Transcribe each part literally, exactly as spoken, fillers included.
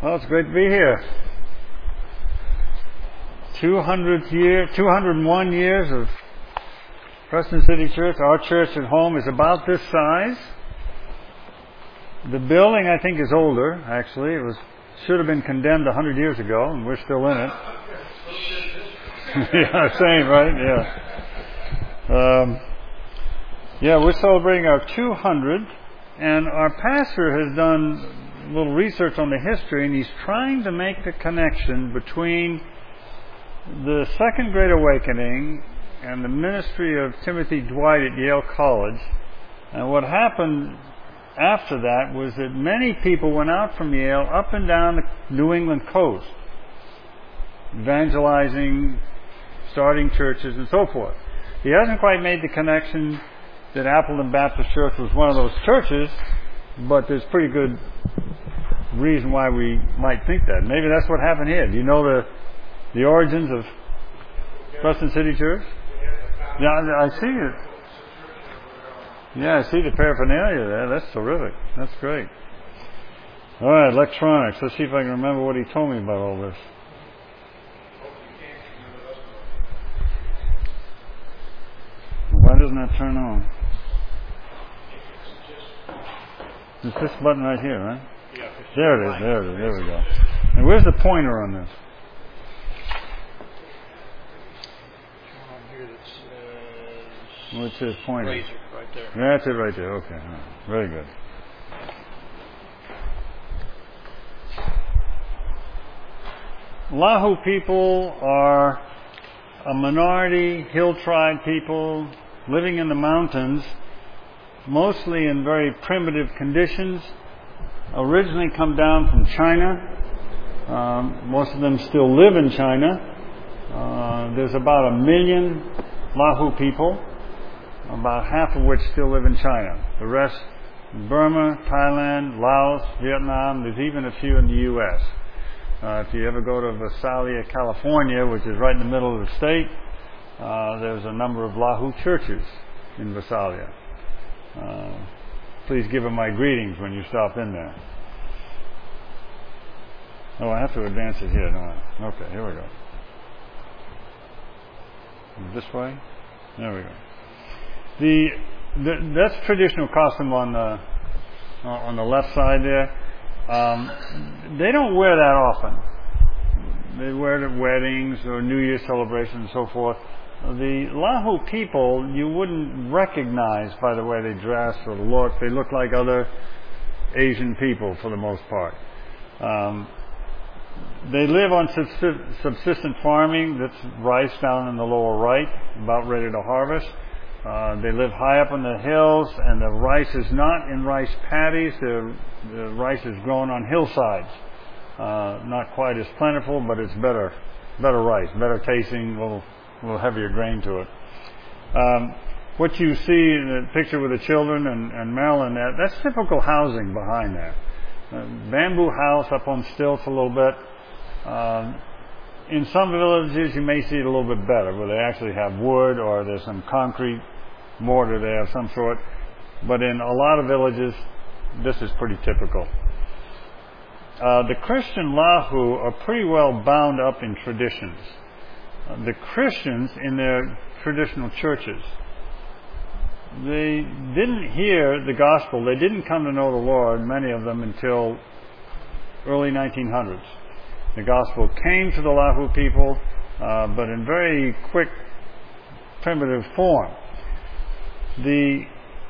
Well, it's great to be here. two hundred year, two hundred one years of Preston City Church. Our church at home is about this size. The building, I think, is older. Actually, it was should have been condemned one hundred years ago, and we're still in it. Yeah, same, right? Yeah. Um, yeah, we're celebrating our two hundred, and our pastor has done a little research on the history, and he's trying to make the connection between the Second Great Awakening and the ministry of Timothy Dwight at Yale College. And what happened after that was that many people went out from Yale up and down the New England coast, evangelizing, starting churches, and so forth. He hasn't quite made the connection that Appleton Baptist Church was one of those churches, but there's pretty good reason why we might think that. Maybe that's what happened here. Do you know the the origins of Preston City Church? Yeah, I see it. Yeah, I see the paraphernalia there. That's terrific. That's great. All right, electronics. Let's see if I can remember what he told me about all this. Why doesn't that turn on? It's this button right here, right? Yeah. There it is. There it is. There we go. And where's the pointer on this? What's his pointer? Razor, right there. That's it right there. Okay. Right. Very good. Lahu people are a minority hill tribe people living in the mountains, mostly in very primitive conditions. Originally come down from China. Um, most of them still live in China. Uh, there's about a million Lahu people, about half of which still live in China. The rest, Burma, Thailand, Laos, Vietnam. There's even a few in the U S Uh, if you ever go to Visalia, California, which is right in the middle of the state, uh, there's a number of Lahu churches in Visalia. Uh, please give them my greetings when you stop in there. Oh, I have to advance it here, don't I? Okay, here we go. This way? There we go. The, the that's traditional costume on the on the left side there. Um, they don't wear that often. They wear it at weddings or New Year's celebrations and so forth. The Lahu people you wouldn't recognize by the way they dress or look. They look like other Asian people for the most part. Um, they live on subsistent farming. That's rice down in the lower right, about ready to harvest. Uh, they live high up in the hills, and the rice is not in rice paddies. The, the rice is grown on hillsides. Uh, not quite as plentiful, but it's better, better rice, better tasting, a little, a little heavier grain to it. Um, what you see in the picture with the children and, and Marilyn, that, that's typical housing behind that. Uh, bamboo house up on stilts a little bit. Um, In some villages, you may see it a little bit better, where they actually have wood or there's some concrete mortar there of some sort. But in a lot of villages, this is pretty typical. Uh, the Christian Lahu are pretty well bound up in traditions. Uh, the Christians in their traditional churches, they didn't hear the gospel. They didn't come to know the Lord, many of them, until early nineteen hundreds. The gospel came to the Lahu people, uh, but in very quick, primitive form. The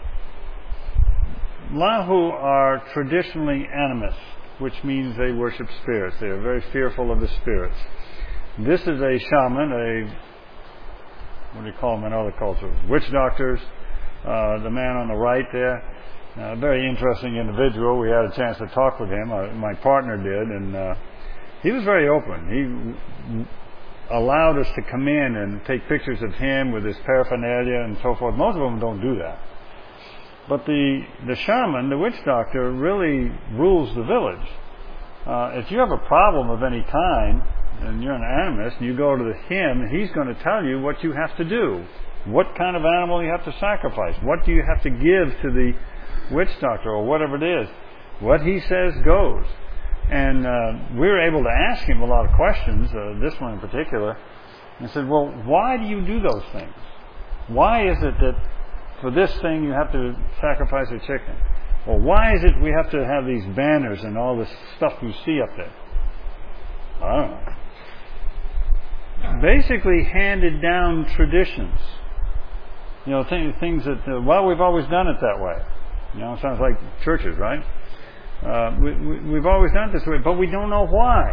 Lahu are traditionally animists, which means they worship spirits. They are very fearful of the spirits. This is a shaman, a, what do you call them in other cultures? Witch doctors. Uh, the man on the right there, a very interesting individual. We had a chance to talk with him. Uh, my partner did, and uh, he was very open. He allowed us to come in and take pictures of him with his paraphernalia and so forth. Most of them don't do that. But the, the shaman, the witch doctor, really rules the village. Uh, if you have a problem of any kind, and you're an animist, and you go to him, he's going to tell you what you have to do. What kind of animal you have to sacrifice. What do you have to give to the witch doctor or whatever it is. What he says goes. And uh, we were able to ask him a lot of questions, uh, this one in particular. And I said, well, why do you do those things? Why is it that for this thing you have to sacrifice a chicken? Or why is it we have to have these banners and all this stuff you see up there? I don't know. Basically handed down traditions. You know, th- things that, uh, well, we've always done it that way. You know, it sounds like churches, right? Uh, we, we, we've always done it this way, but we don't know why.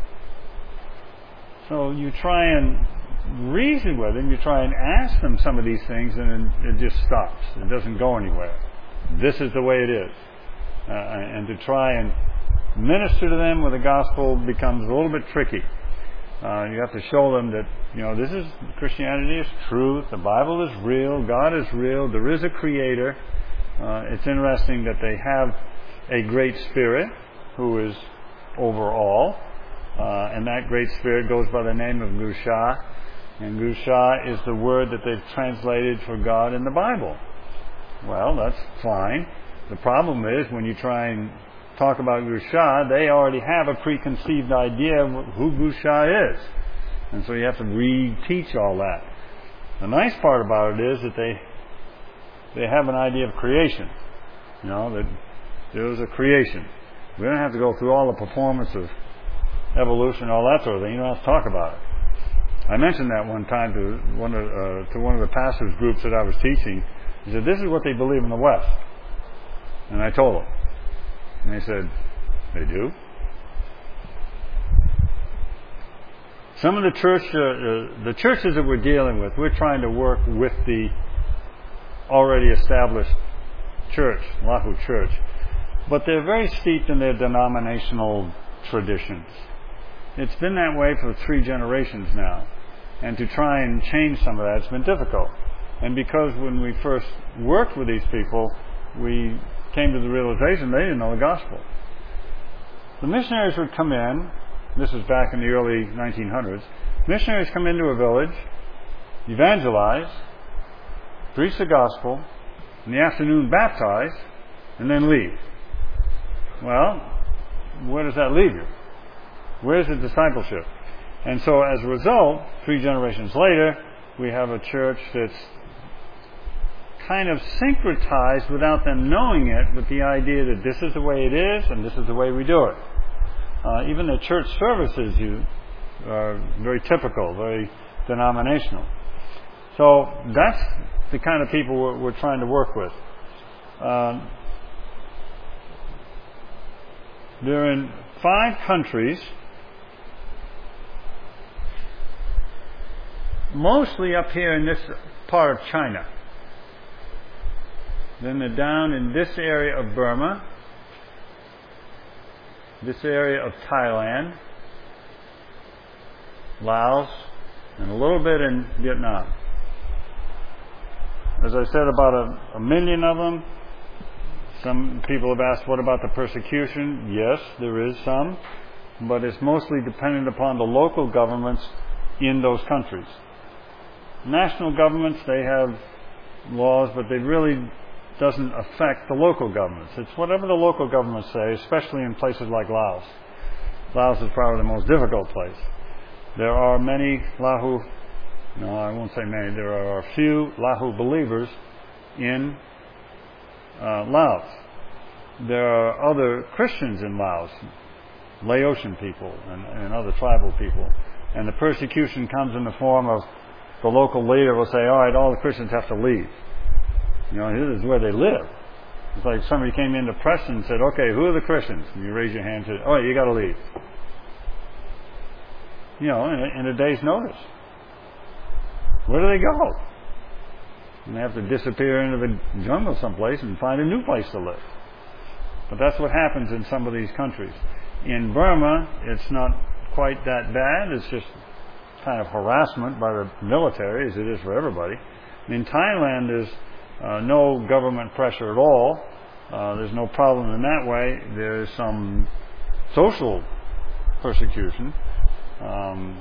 So you try and reason with them, you try and ask them some of these things, and it just stops. It doesn't go anywhere. This is the way it is. Uh, and to try and minister to them with the gospel becomes a little bit tricky. Uh, you have to show them that, you know, this is, Christianity is truth, the Bible is real, God is real, there is a creator. Uh, it's interesting that they have a great spirit who is over all, uh, and that great spirit goes by the name of Gusha, and Gusha is the word that they've translated for God in the Bible. Well, that's fine. The problem is when you try and talk about Gusha, they already have a preconceived idea of who Gusha is. And so you have to re-teach all that. The nice part about it is that they they have an idea of creation. You know, that there was a creation. We don't have to go through all the performance of evolution, all that sort of thing. You don't have to talk about it. I mentioned that one time to one of uh, to one of the pastors' groups that I was teaching. He said, "This is what they believe in the West." And I told them. And they said, "They do?" Some of the church, uh, uh, the churches that we're dealing with, we're trying to work with the already established church, Lahu Church, but they're very steeped in their denominational traditions. It's been that way for three generations now, and to try and change some of that has been difficult. And because when we first worked with these people, we came to the realization they didn't know the gospel. The missionaries would come in, this was back in the early nineteen hundreds, missionaries come into a village, evangelize, preach the gospel, in the afternoon baptize, and then leave. Well, where does that leave you? Where's the discipleship? And so as a result, three generations later, we have a church that's kind of syncretized without them knowing it with the idea that this is the way it is and this is the way we do it. Uh, even the church services you are very typical, very denominational. So that's the kind of people we're, we're trying to work with. Um, they're in five countries, mostly up here in this part of China. Then they're down in this area of Burma, this area of Thailand, Laos, and a little bit in Vietnam. As I said, about a, a million of them. Some people have asked, what about the persecution? Yes, there is some, but it's mostly dependent upon the local governments in those countries. National governments, they have laws, but they really doesn't affect the local governments. It's whatever the local governments say, especially in places like Laos. Laos is probably the most difficult place. There are many Lahu, no, I won't say many, there are a few Lahu believers in uh, Laos. There are other Christians in Laos, Laotian people and, and other tribal people. And the persecution comes in the form of the local leader will say, all right, all the Christians have to leave. You know, this is where they live. It's like somebody came into Preston and said, okay, who are the Christians? And you raise your hand and say, oh, you got to leave. You know, in a, in a day's notice. Where do they go? And they have to disappear into the jungle someplace and find a new place to live. But that's what happens in some of these countries. In Burma, it's not quite that bad. It's just kind of harassment by the military, as it is for everybody. In Thailand, there's uh, no government pressure at all. Uh, there's no problem in that way. There's some social persecution. Um,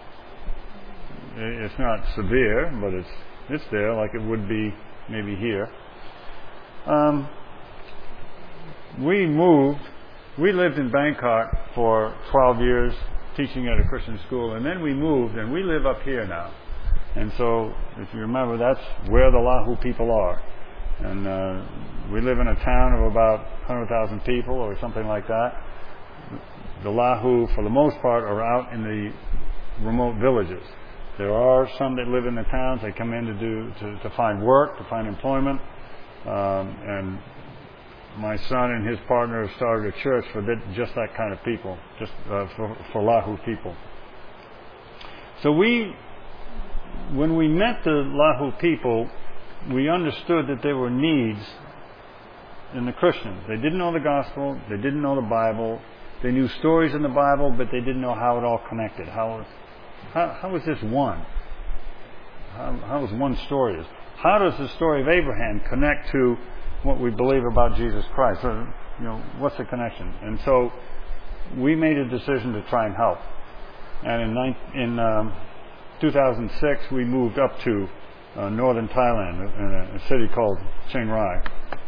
it's not severe, but it's it's there, like it would be maybe here. Um, we moved. we lived in Bangkok for twelve years, teaching at a Christian school, and then we moved, and we live up here now. And so, if you remember, that's where the Lahu people are. And uh, we live in a town of about one hundred thousand people, or something like that. The Lahu, for the most part, are out in the remote villages. There are some that live in the towns. They come in to do to, to find work, to find employment. Um, and my son and his partner have started a church for that, just that kind of people, just uh, for, for Lahu people. So we, when we met the Lahu people, we understood that there were needs in the Christians. They didn't know the gospel. They didn't know the Bible. They knew stories in the Bible, but they didn't know how it all connected. How how, how was this one? How, how was one story? How does the story of Abraham connect to what we believe about Jesus Christ? Or, you know, what's the connection? And so we made a decision to try and help. And in, in um, two thousand six, we moved up to uh, northern Thailand, in a, a city called Chiang Rai.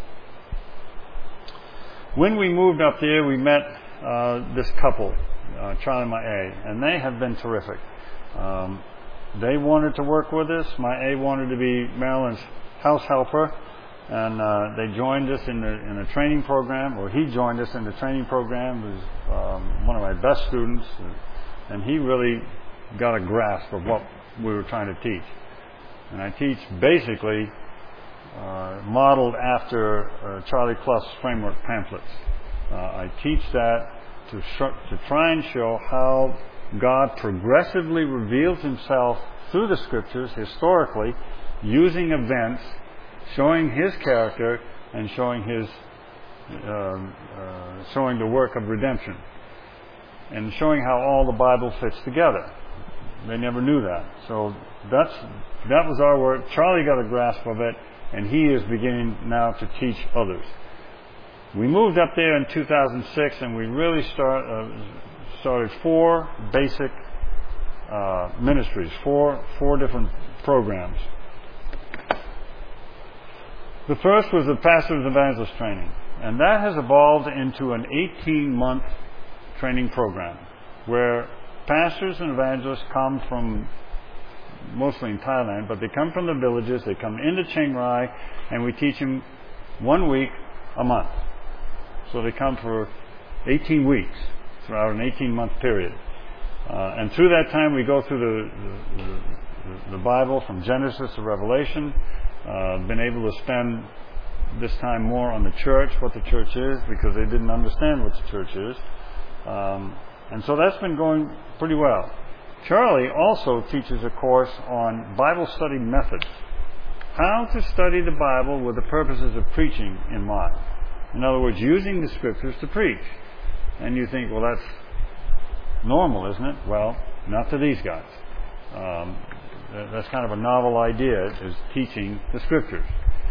When we moved up there, we met Uh, this couple, uh, Charlie and my A, and they have been terrific. Um, they wanted to work with us. My A wanted to be Marilyn's house helper, and uh, they joined us in the in a training program, or he joined us in the training program. He was um, one of my best students, and he really got a grasp of what we were trying to teach. And I teach basically uh, modeled after uh, Charlie Clough's framework pamphlets. Uh, I teach that to, sh- to try and show how God progressively reveals himself through the scriptures historically, using events, showing his character, and showing his um, uh, showing the work of redemption, and showing how all the Bible fits together. They never knew that, so that's that was our work. Charlie got a grasp of it, and he is beginning now to teach others. We moved up there in two thousand six, and we really start, uh, started four basic uh, ministries, four four different programs. The first was the Pastor's Evangelist Training, and that has evolved into an eighteen-month training program where pastors and evangelists come from, mostly in Thailand, but they come from the villages, they come into Chiang Rai, and we teach them one week a month. So they come for eighteen weeks throughout an eighteen-month period. Uh, and through that time, we go through the, the, the Bible from Genesis to Revelation. Uh, been able to spend this time more on the church, what the church is, because they didn't understand what the church is. Um, and so that's been going pretty well. Charlie also teaches a course on Bible study methods. How to study the Bible with the purposes of preaching in mind. In other words, using the scriptures to preach. And you think, well, that's normal, isn't it? Well, not to these guys. Um, that's kind of a novel idea, is teaching the scriptures.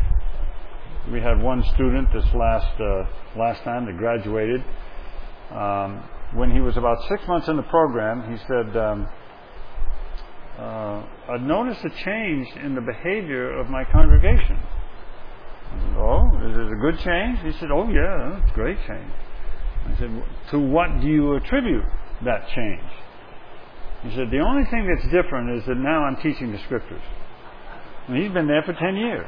We had one student this last uh, last time that graduated. Um, when he was about six months in the program, he said, um, uh, I've noticed a change in the behavior of my congregation. I said, oh, is it a good change? He said, oh yeah, it's a great change. I said, to what do you attribute that change? He said, the only thing that's different is that now I'm teaching the scriptures. And he's been there for ten years.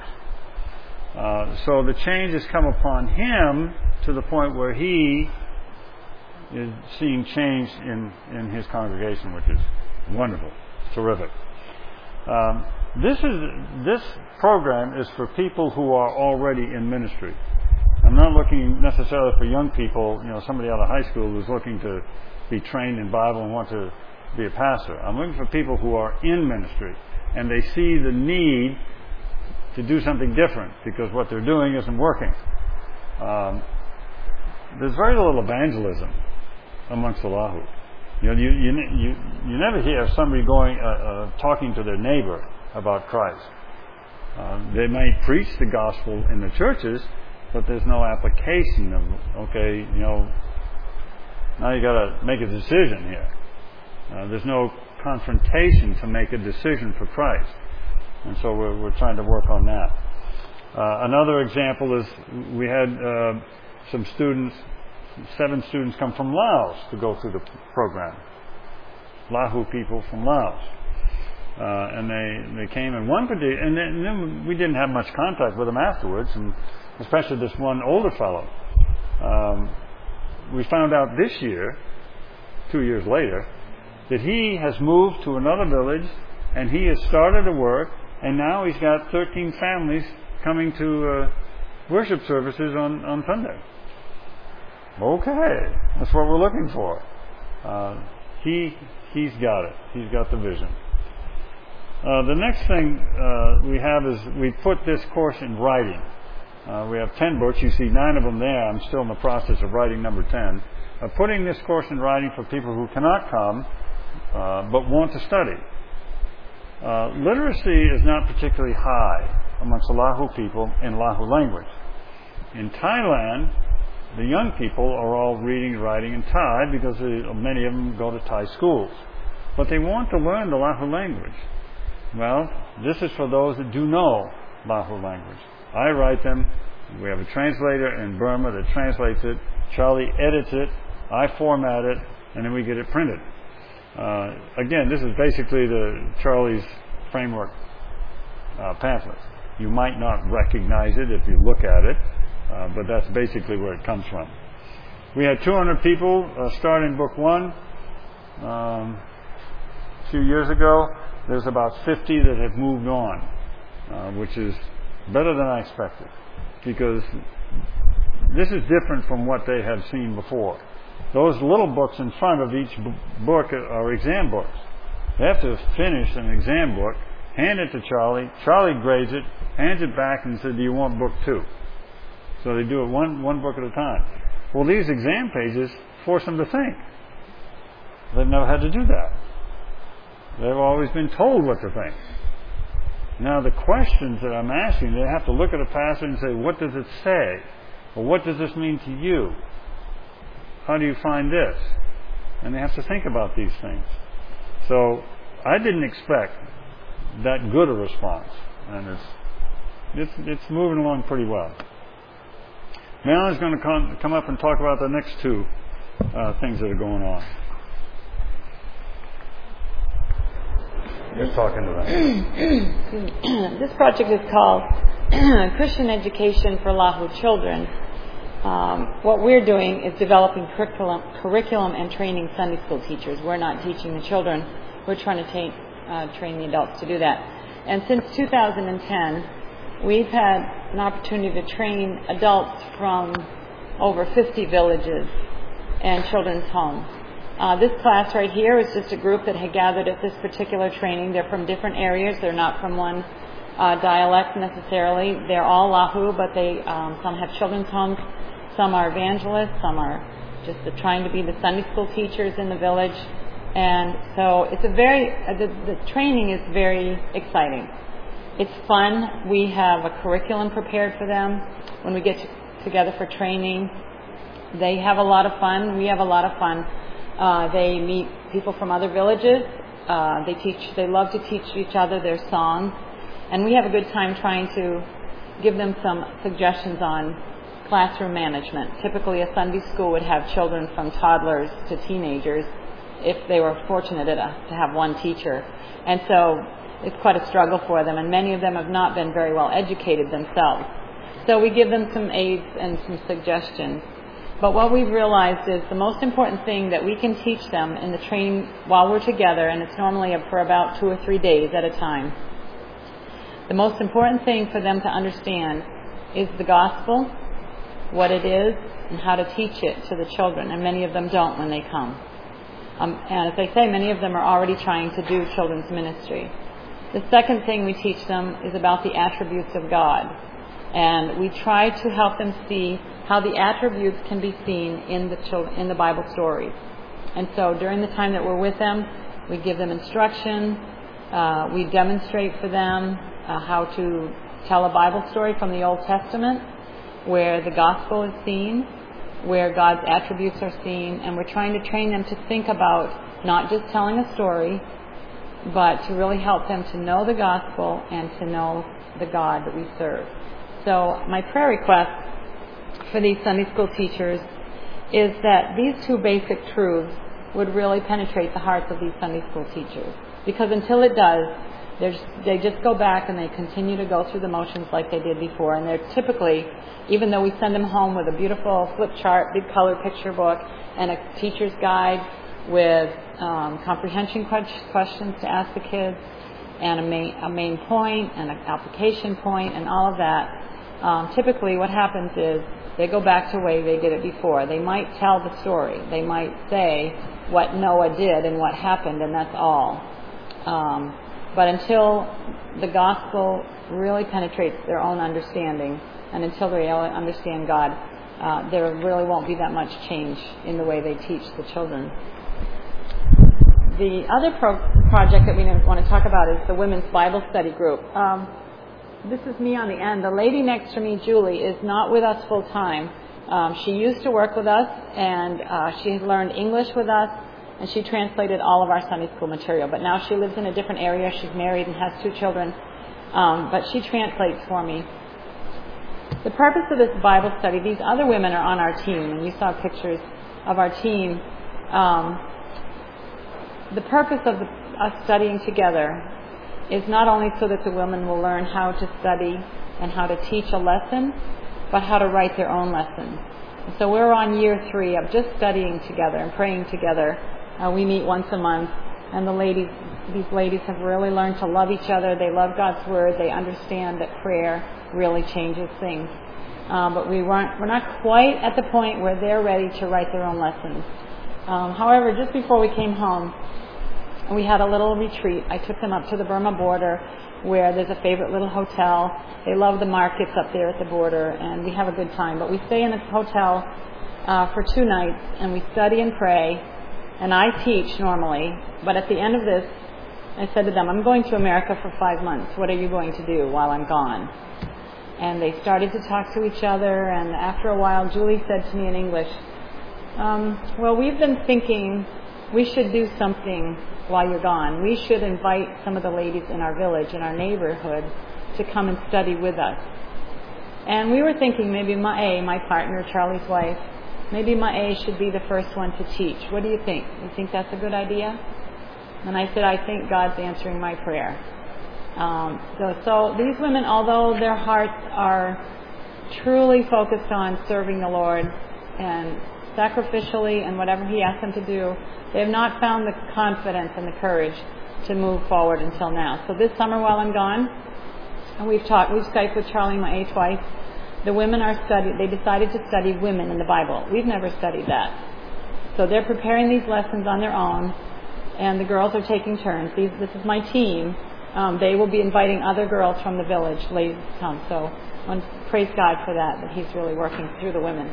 Uh, so the change has come upon him to the point where he is seeing change in, in his congregation, which is wonderful, terrific. Um, This is this program is for people who are already in ministry. I'm not looking necessarily for young people, you know, somebody out of high school who's looking to be trained in Bible and want to be a pastor. I'm looking for people who are in ministry and they see the need to do something different because what they're doing isn't working. Um, there's very little evangelism amongst the Lahu. You know, you you you, you never hear somebody going uh, uh, talking to their neighbor about Christ. Uh, they might preach the gospel in the churches, but there's no application of, okay, you know, now you got to make a decision here. Uh, there's no confrontation to make a decision for Christ. And so we're, we're trying to work on that. Uh, another example is we had uh, some students seven students come from Laos to go through the program. Lahu people from Laos. Uh, and they, they came in one particular, and then, and then we didn't have much contact with them afterwards, and especially this one older fellow. Um, we found out this year, two years later, that he has moved to another village, and he has started to work, and now he's got thirteen families coming to uh, worship services on, on Sunday. Okay, that's what we're looking for. Uh, he, he's got it. He's got the vision. Uh, the next thing uh, we have is we put this course in writing. Uh, we have ten books. You see nine of them there. I'm still in the process of writing number ten. Uh, putting this course in writing for people who cannot come uh, but want to study. Uh, literacy is not particularly high amongst the Lahu people in Lahu language. In Thailand, the young people are all reading and writing in Thai because they, many of them go to Thai schools. But they want to learn the Lahu language. Well, this is for those that do know Lahu language. I write them. We have a translator in Burma that translates it. Charlie edits it. I format it, and then we get it printed. Uh, again, this is basically the Charlie's framework uh, pamphlet. You might not recognize it if you look at it, uh, but that's basically where it comes from. We had two hundred people uh, start in book one um, a few years ago. There's about fifty that have moved on, uh, which is better than I expected, because this is different from what they have seen before. Those little books in front of each b- book are exam books. They have to finish an exam book, hand it to Charlie. Charlie grades it, hands it back, and says, "Do you want book two?" So they do it one one book at a time. Well, these exam pages force them to think. They've never had to do that. They've always been told what to think. Now, the questions that I'm asking, they have to look at a passage and say, "What does it say?" Or, "What does this mean to you? How do you find this?" And they have to think about these things. So I didn't expect that good a response, and it's it's, it's moving along pretty well. Marilyn's going to come, come up and talk about the next two uh, things that are going on. Just talking to them. This project is called Christian Education for Lahu Children. Um, what we're doing is developing curriculum, curriculum and training Sunday school teachers. We're not teaching the children. We're trying to ta- uh, train the adults to do that. And since two thousand ten, we've had an opportunity to train adults from over fifty villages and children's homes. Uh, this class right here is just a group that had gathered at this particular training. They're from different areas. They're not from one uh, dialect necessarily. They're all Lahu, but they um, some have children's homes. Some are evangelists, some are just the, trying to be the Sunday school teachers in the village. And so it's a very, uh, the, the training is very exciting. It's fun. We have a curriculum prepared for them when we get to, together for training. They have a lot of fun. We have a lot of fun. Uh, they meet people from other villages. Uh, they teach, they love to teach each other their songs. And we have a good time trying to give them some suggestions on classroom management. Typically, a Sunday school would have children from toddlers to teenagers if they were fortunate enough to have one teacher. And so it's quite a struggle for them, and many of them have not been very well educated themselves. So we give them some aids and some suggestions. But what we've realized is the most important thing that we can teach them in the training while we're together, and it's normally for about two or three days at a time, the most important thing for them to understand is the gospel, what it is, and how to teach it to the children. And many of them don't when they come. Um, and as I say, many of them are already trying to do children's ministry. The second thing we teach them is about the attributes of God. And we try to help them see how the attributes can be seen in the children, in the Bible stories. And so during the time that we're with them, we give them instruction. Uh, we demonstrate for them uh, how to tell a Bible story from the Old Testament, where the gospel is seen, where God's attributes are seen, and we're trying to train them to think about not just telling a story, but to really help them to know the gospel and to know the God that we serve. So my prayer request for these Sunday school teachers is that these two basic truths would really penetrate the hearts of these Sunday school teachers. Because until it does, just, they just go back and they continue to go through the motions like they did before. And they're typically, even though we send them home with a beautiful flip chart, big color picture book, and a teacher's guide with um, comprehension questions to ask the kids, and a main, a main point, and an application point, and all of that, um, typically what happens is they go back to the way they did it before. They might tell the story. They might say what Noah did and what happened, and that's all. Um, but until the gospel really penetrates their own understanding, and until they understand God, uh, there really won't be that much change in the way they teach the children. The other pro- project that we want to talk about is the Women's Bible Study Group. Um, this is me on the end. The lady next to me, Julie, is not with us full time. Um, she used to work with us, and uh, she has learned English with us, and she translated all of our Sunday school material. But now she lives in a different area. She's married and has two children, um, but she translates for me. The purpose of this Bible study, these other women are on our team, and you saw pictures of our team. Um, the purpose of the, us studying together is not only so that the women will learn how to study and how to teach a lesson, but how to write their own lessons. And so we're on year three of just studying together and praying together. Uh, we meet once a month, and the ladies, these ladies have really learned to love each other. They love God's Word. They understand that prayer really changes things. Um, but we weren't, we're not quite at the point where they're ready to write their own lessons. Um, however, just before we came home, we had a little retreat. I took them up to the Burma border, where there's a favorite little hotel. They love the markets up there at the border, and we have a good time. But we stay in this hotel uh, for two nights, and we study and pray, and I teach normally. But at the end of this, I said to them, I'm going to America for five months. What are you going to do while I'm gone? And they started to talk to each other, and after a while, Julie said to me in English, um, well, we've been thinking we should do something while you're gone. We should invite some of the ladies in our village, in our neighborhood, to come and study with us. And we were thinking maybe Ma'e, my partner, Charlie's wife, maybe Ma'e should be the first one to teach. What do you think? You think that's a good idea? And I said, I think God's answering my prayer. Um, so, so these women, although their hearts are truly focused on serving the Lord and sacrificially and whatever He asks them to do, they have not found the confidence and the courage to move forward until now. So this summer while I'm gone, and we've talked, we've Skyped with Charlie and Ma'e twice, the women are studying, they decided to study women in the Bible. We've never studied that. So they're preparing these lessons on their own, and the girls are taking turns. These, this is my team. Um, they will be inviting other girls from the village, ladies to come. So I want to praise God for that, that He's really working through the women.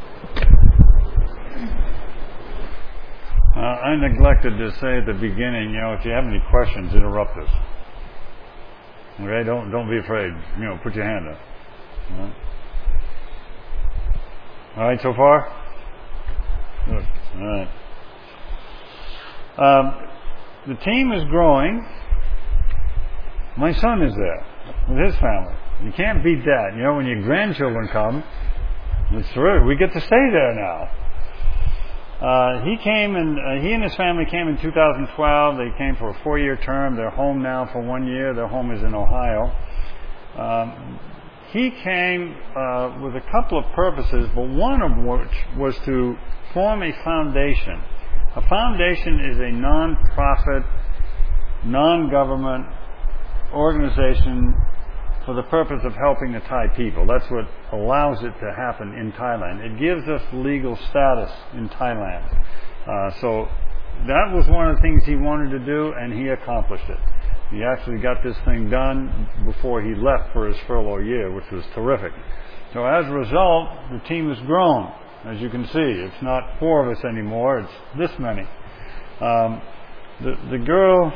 Uh, I neglected to say at the beginning, you know, if you have any questions, interrupt us. Okay, don't don't be afraid. You know, put your hand up. All right, All right so far? Good. All right. Um, the team is growing. My son is there with his family. You can't beat that. You know, when your grandchildren come, it's terrific. We get to stay there now. Uh, he came and uh, he and his family came in two thousand twelve. They came for a four-year term. They're home now for one year. Their home is in Ohio. Um, he came uh, with a couple of purposes, but one of which was to form a foundation. A foundation is a non-profit, non-government organization for the purpose of helping the Thai people. That's what allows it to happen in Thailand. It gives us legal status in Thailand. Uh, so that was one of the things he wanted to do, and he accomplished it. He actually got this thing done before he left for his furlough year, which was terrific. So as a result, the team has grown. As you can see, it's not four of us anymore, it's this many. Um, the, the girl...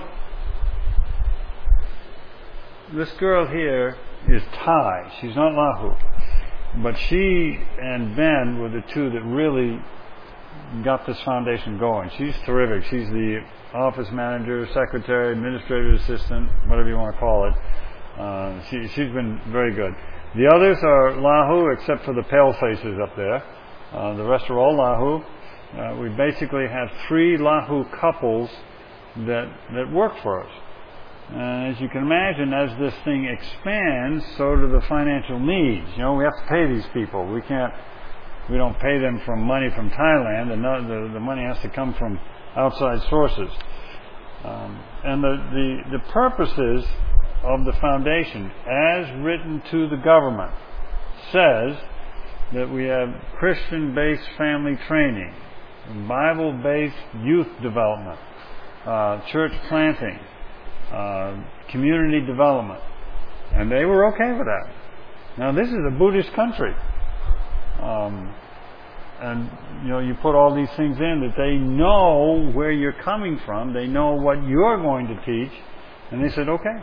This girl here is Thai. She's not Lahu. But she and Ben were the two that really got this foundation going. She's terrific. She's the office manager, secretary, administrative assistant, whatever you want to call it. Uh, she, she's been very good. The others are Lahu, except for the pale faces up there. Uh, the rest are all Lahu. Uh, we basically have three Lahu couples that that work for us. And as you can imagine, as this thing expands, so do the financial needs. You know, we have to pay these people. We can't, we don't pay them from money from Thailand. The, the, the money has to come from outside sources. Um, and the, the, the purposes of the foundation, as written to the government, says that we have Christian-based family training, Bible-based youth development, uh, church planting, uh, community development. And they were okay with that. Now, this is a Buddhist country. Um, and, you know, you put all these things in that they know where you're coming from. They know what you're going to teach. And they said, okay.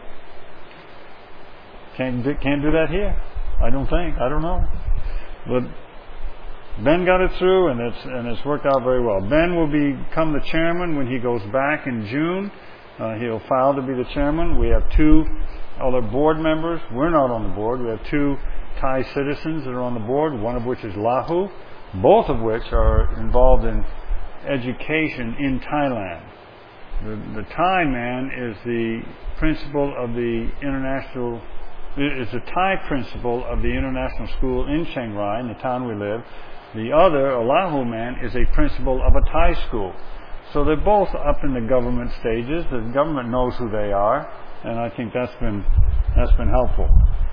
Can't do, can't do that here. I don't think. I don't know. But Ben got it through, and it's and it's worked out very well. Ben will become the chairman when he goes back in June. Uh, he'll file to be the chairman. We have two other board members. We're not on the board. We have two Thai citizens that are on the board, one of which is Lahu, both of which are involved in education in Thailand. The, the Thai man is the principal of the international, is the Thai principal of the international school in Chiang Rai, in the town we live. The other, a Lahu man, is a principal of a Thai school. So they're both up in the government stages. The government knows who they are, and I think that's been that's been helpful.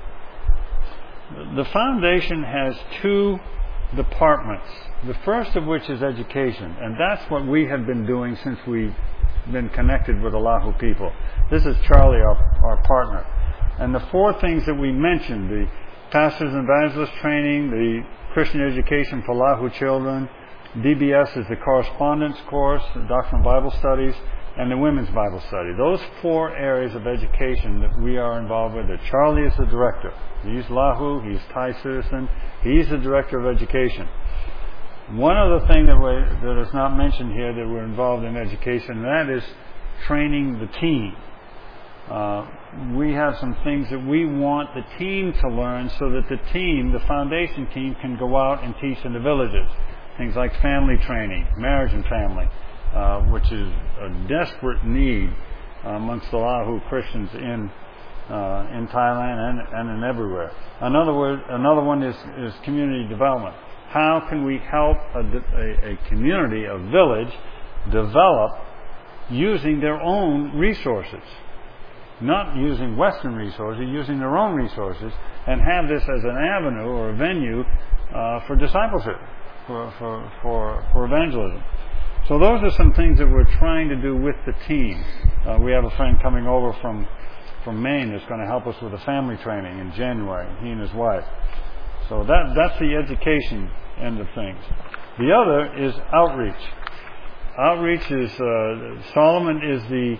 The foundation has two departments, the first of which is education, and that's what we have been doing since we've been connected with the Lahu people. This is Charlie, our, our partner. And the four things that we mentioned, the pastors and evangelist training, the Christian education for Lahu children, D B S is the correspondence course, the doctrinal Bible studies, and the women's Bible study. Those four areas of education that we are involved with, that Charlie is the director. He's Lahu, he's Thai citizen, he's the director of education. One other thing that, we, that is not mentioned here that we're involved in education, and that is training the team. Uh, we have some things that we want the team to learn so that the team, the foundation team, can go out and teach in the villages. Things like family training, marriage and family, uh, which is a desperate need uh, amongst the Lahu Christians in uh, in Thailand and, and in everywhere. Another word, another one is, is community development. How can we help a, a, a community, a village, develop using their own resources? Not using Western resources, using their own resources, and have this as an avenue or a venue uh, for discipleship, for, for, for, for evangelism. So those are some things that we're trying to do with the team. Uh, we have a friend coming over from, from Maine that's going to help us with the family training in January, he and his wife. So that that's the education end of things. The other is outreach. Outreach is, uh, Solomon is the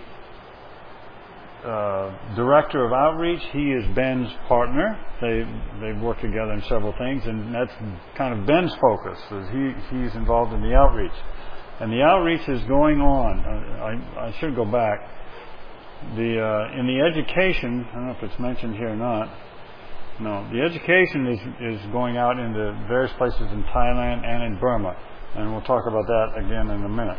Uh, director of outreach. He is Ben's partner. They they've worked together in several things, and that's kind of Ben's focus. Is he he's involved in the outreach, and the outreach is going on. Uh, I I should go back. The uh, in the education, I don't know if it's mentioned here or not. No, the education is is going out into various places in Thailand and in Burma, and we'll talk about that again in a minute.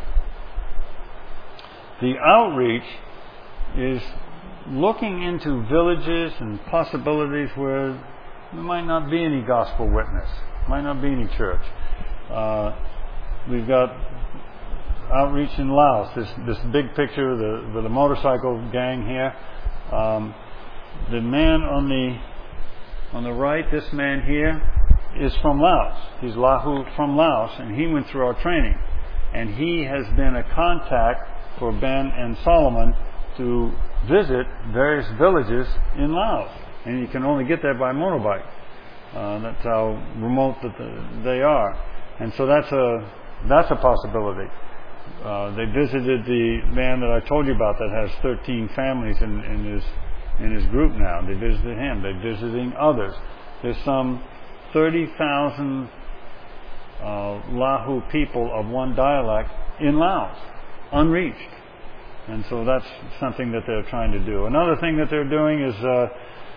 The outreach is looking into villages and possibilities where there might not be any gospel witness, might not be any church. Uh, we've got outreach in Laos. This this big picture of the with the motorcycle gang here. Um, the man on the on the right, this man here, is from Laos. He's Lahu from Laos, and he went through our training, and he has been a contact for Ben and Solomon to visit various villages in Laos, and you can only get there by motorbike. Uh, that's how remote that the, they are, and so that's a that's a possibility. Uh, they visited the man that I told you about that has thirteen families in, in his in his group now. They visited him. They're visiting others. There's some thirty thousand uh, Lahu people of one dialect in Laos, unreached. And so that's something that they're trying to do. Another thing that they're doing is uh,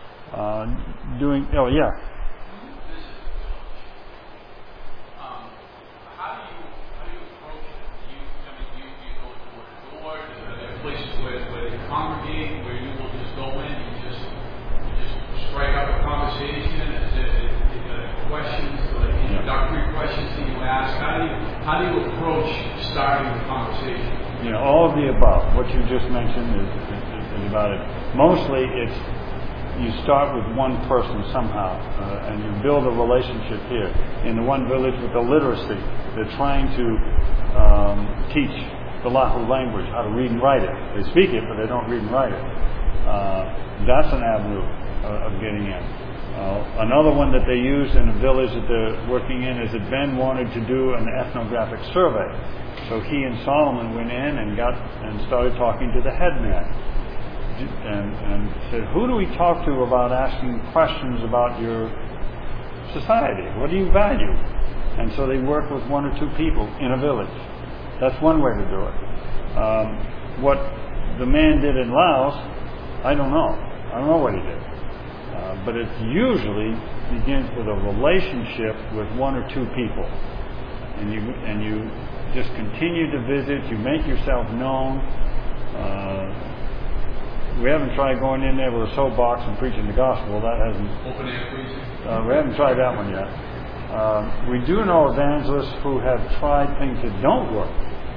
uh, doing. Oh yeah. Um, congregate where you will just go in and just you just strike up a conversation? Is it, is it questions, like introductory questions that you ask? How do you how do you approach starting the conversation? You know, all of the above. What you just mentioned is, is, is about it. Mostly, it's you start with one person somehow, uh, and you build a relationship here. In the one village with the literacy, they're trying to um, teach the Lahu language, how to read and write it. They speak it, but they don't read and write it. Uh, that's an avenue uh, of getting in. Uh, another one that they use in a village that they're working in is that Ben wanted to do an ethnographic survey. So he and Solomon went in and got and started talking to the headman and, and said, who do we talk to about asking questions about your society? What do you value? And so they work with one or two people in a village. That's one way to do it. Um, what the man did in Laos, I don't know. I don't know what he did. Uh, but it usually begins with a relationship with one or two people. And you and you just continue to visit, you make yourself known. Uh, we haven't tried going in there with a soapbox and preaching the gospel. That hasn't... Open air preaching? Uh, we haven't tried that one yet. Um, we do know evangelists who have tried things that don't work.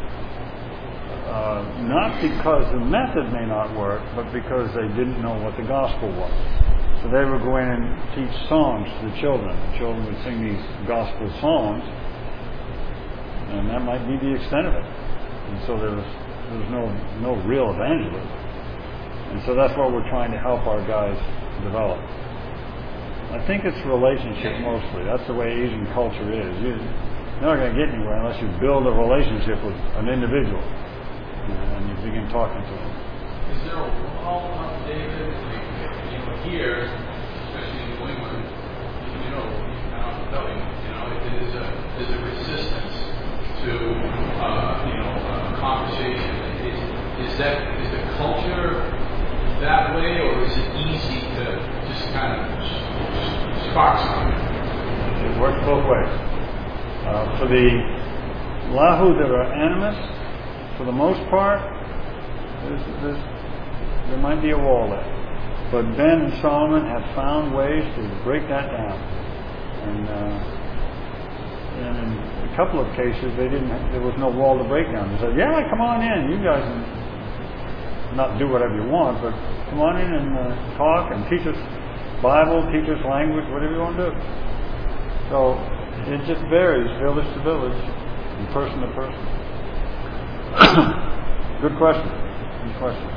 Uh, not because the method may not work, but because they didn't know what the gospel was. So they would go in and teach songs to the children. The children would sing these gospel songs, and that might be the extent of it. And so there was, there was no, no real evangelism. And so that's what we're trying to help our guys develop. I think it's relationship mostly. That's the way Asian culture is. You're not going to get anywhere unless you build a relationship with an individual and you begin talking to them. Is there a wall up, David? Like, you know, here, especially in New England, you know, I'm telling you, you know, it is a there's a resistance to uh, you know uh, conversation. Is, is that is the culture that way, or is it easy to just kind of spark something? It works both ways. Uh, for the Lahu that are animists, for the most part, there's, there's, there might be a wall there. But Ben and Solomon have found ways to break that down. And, uh, and in a couple of cases, they didn't. Have, there was no wall to break down. They said, "Yeah, come on in. You guys can not do whatever you want, but come on in and uh, talk and teach us Bible, teach us language, whatever you want to do." So it just varies, village to village, and person to person. Good question. Good questions.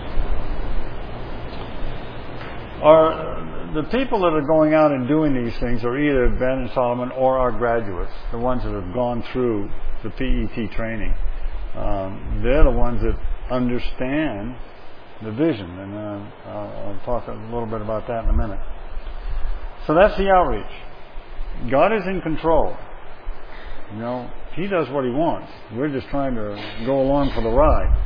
Are the people that are going out and doing these things are either Ben and Solomon or our graduates, the ones that have gone through the P E T training. Um, they're the ones that understand the vision, and uh, I'll, I'll talk a little bit about that in a minute. So that's the outreach. God is in control. You know, He does what He wants. We're just trying to go along for the ride.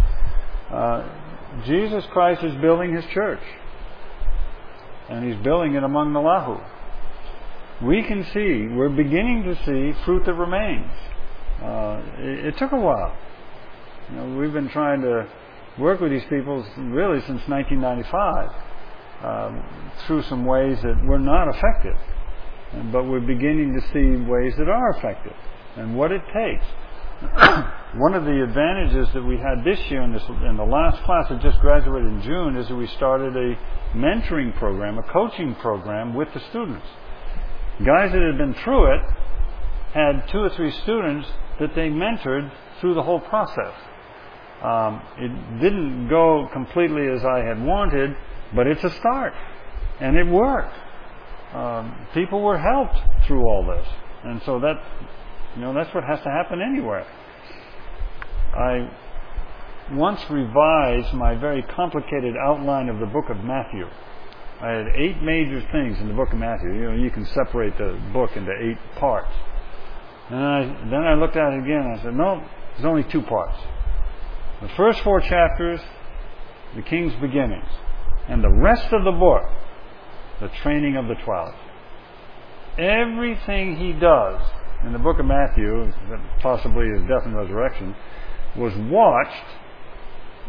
Uh, Jesus Christ is building His church, and He's building it among the Lahu. We can see, we're beginning to see fruit that remains. Uh, it, it took a while. You know, we've been trying to work with these people really since nineteen ninety-five um, through some ways that were not effective. But we're beginning to see ways that are effective and what it takes. One of the advantages that we had this year in, this, in the last class that just graduated in June is that we started a mentoring program, a coaching program with the students. Guys that had been through it had two or three students that they mentored through the whole process. Um, it didn't go completely as I had wanted, but it's a start, and it worked. Um, people were helped through all this, and so that, you know, that's what has to happen anywhere. I once revised my very complicated outline of the book of Matthew. I had eight major things in the book of Matthew. You know, you can separate the book into eight parts. And I, then I looked at it again and I said, no, there's only two parts. The first four chapters, the king's beginnings, and the rest of the book, the training of the twelve. Everything he does in the book of Matthew, possibly his death and resurrection, was watched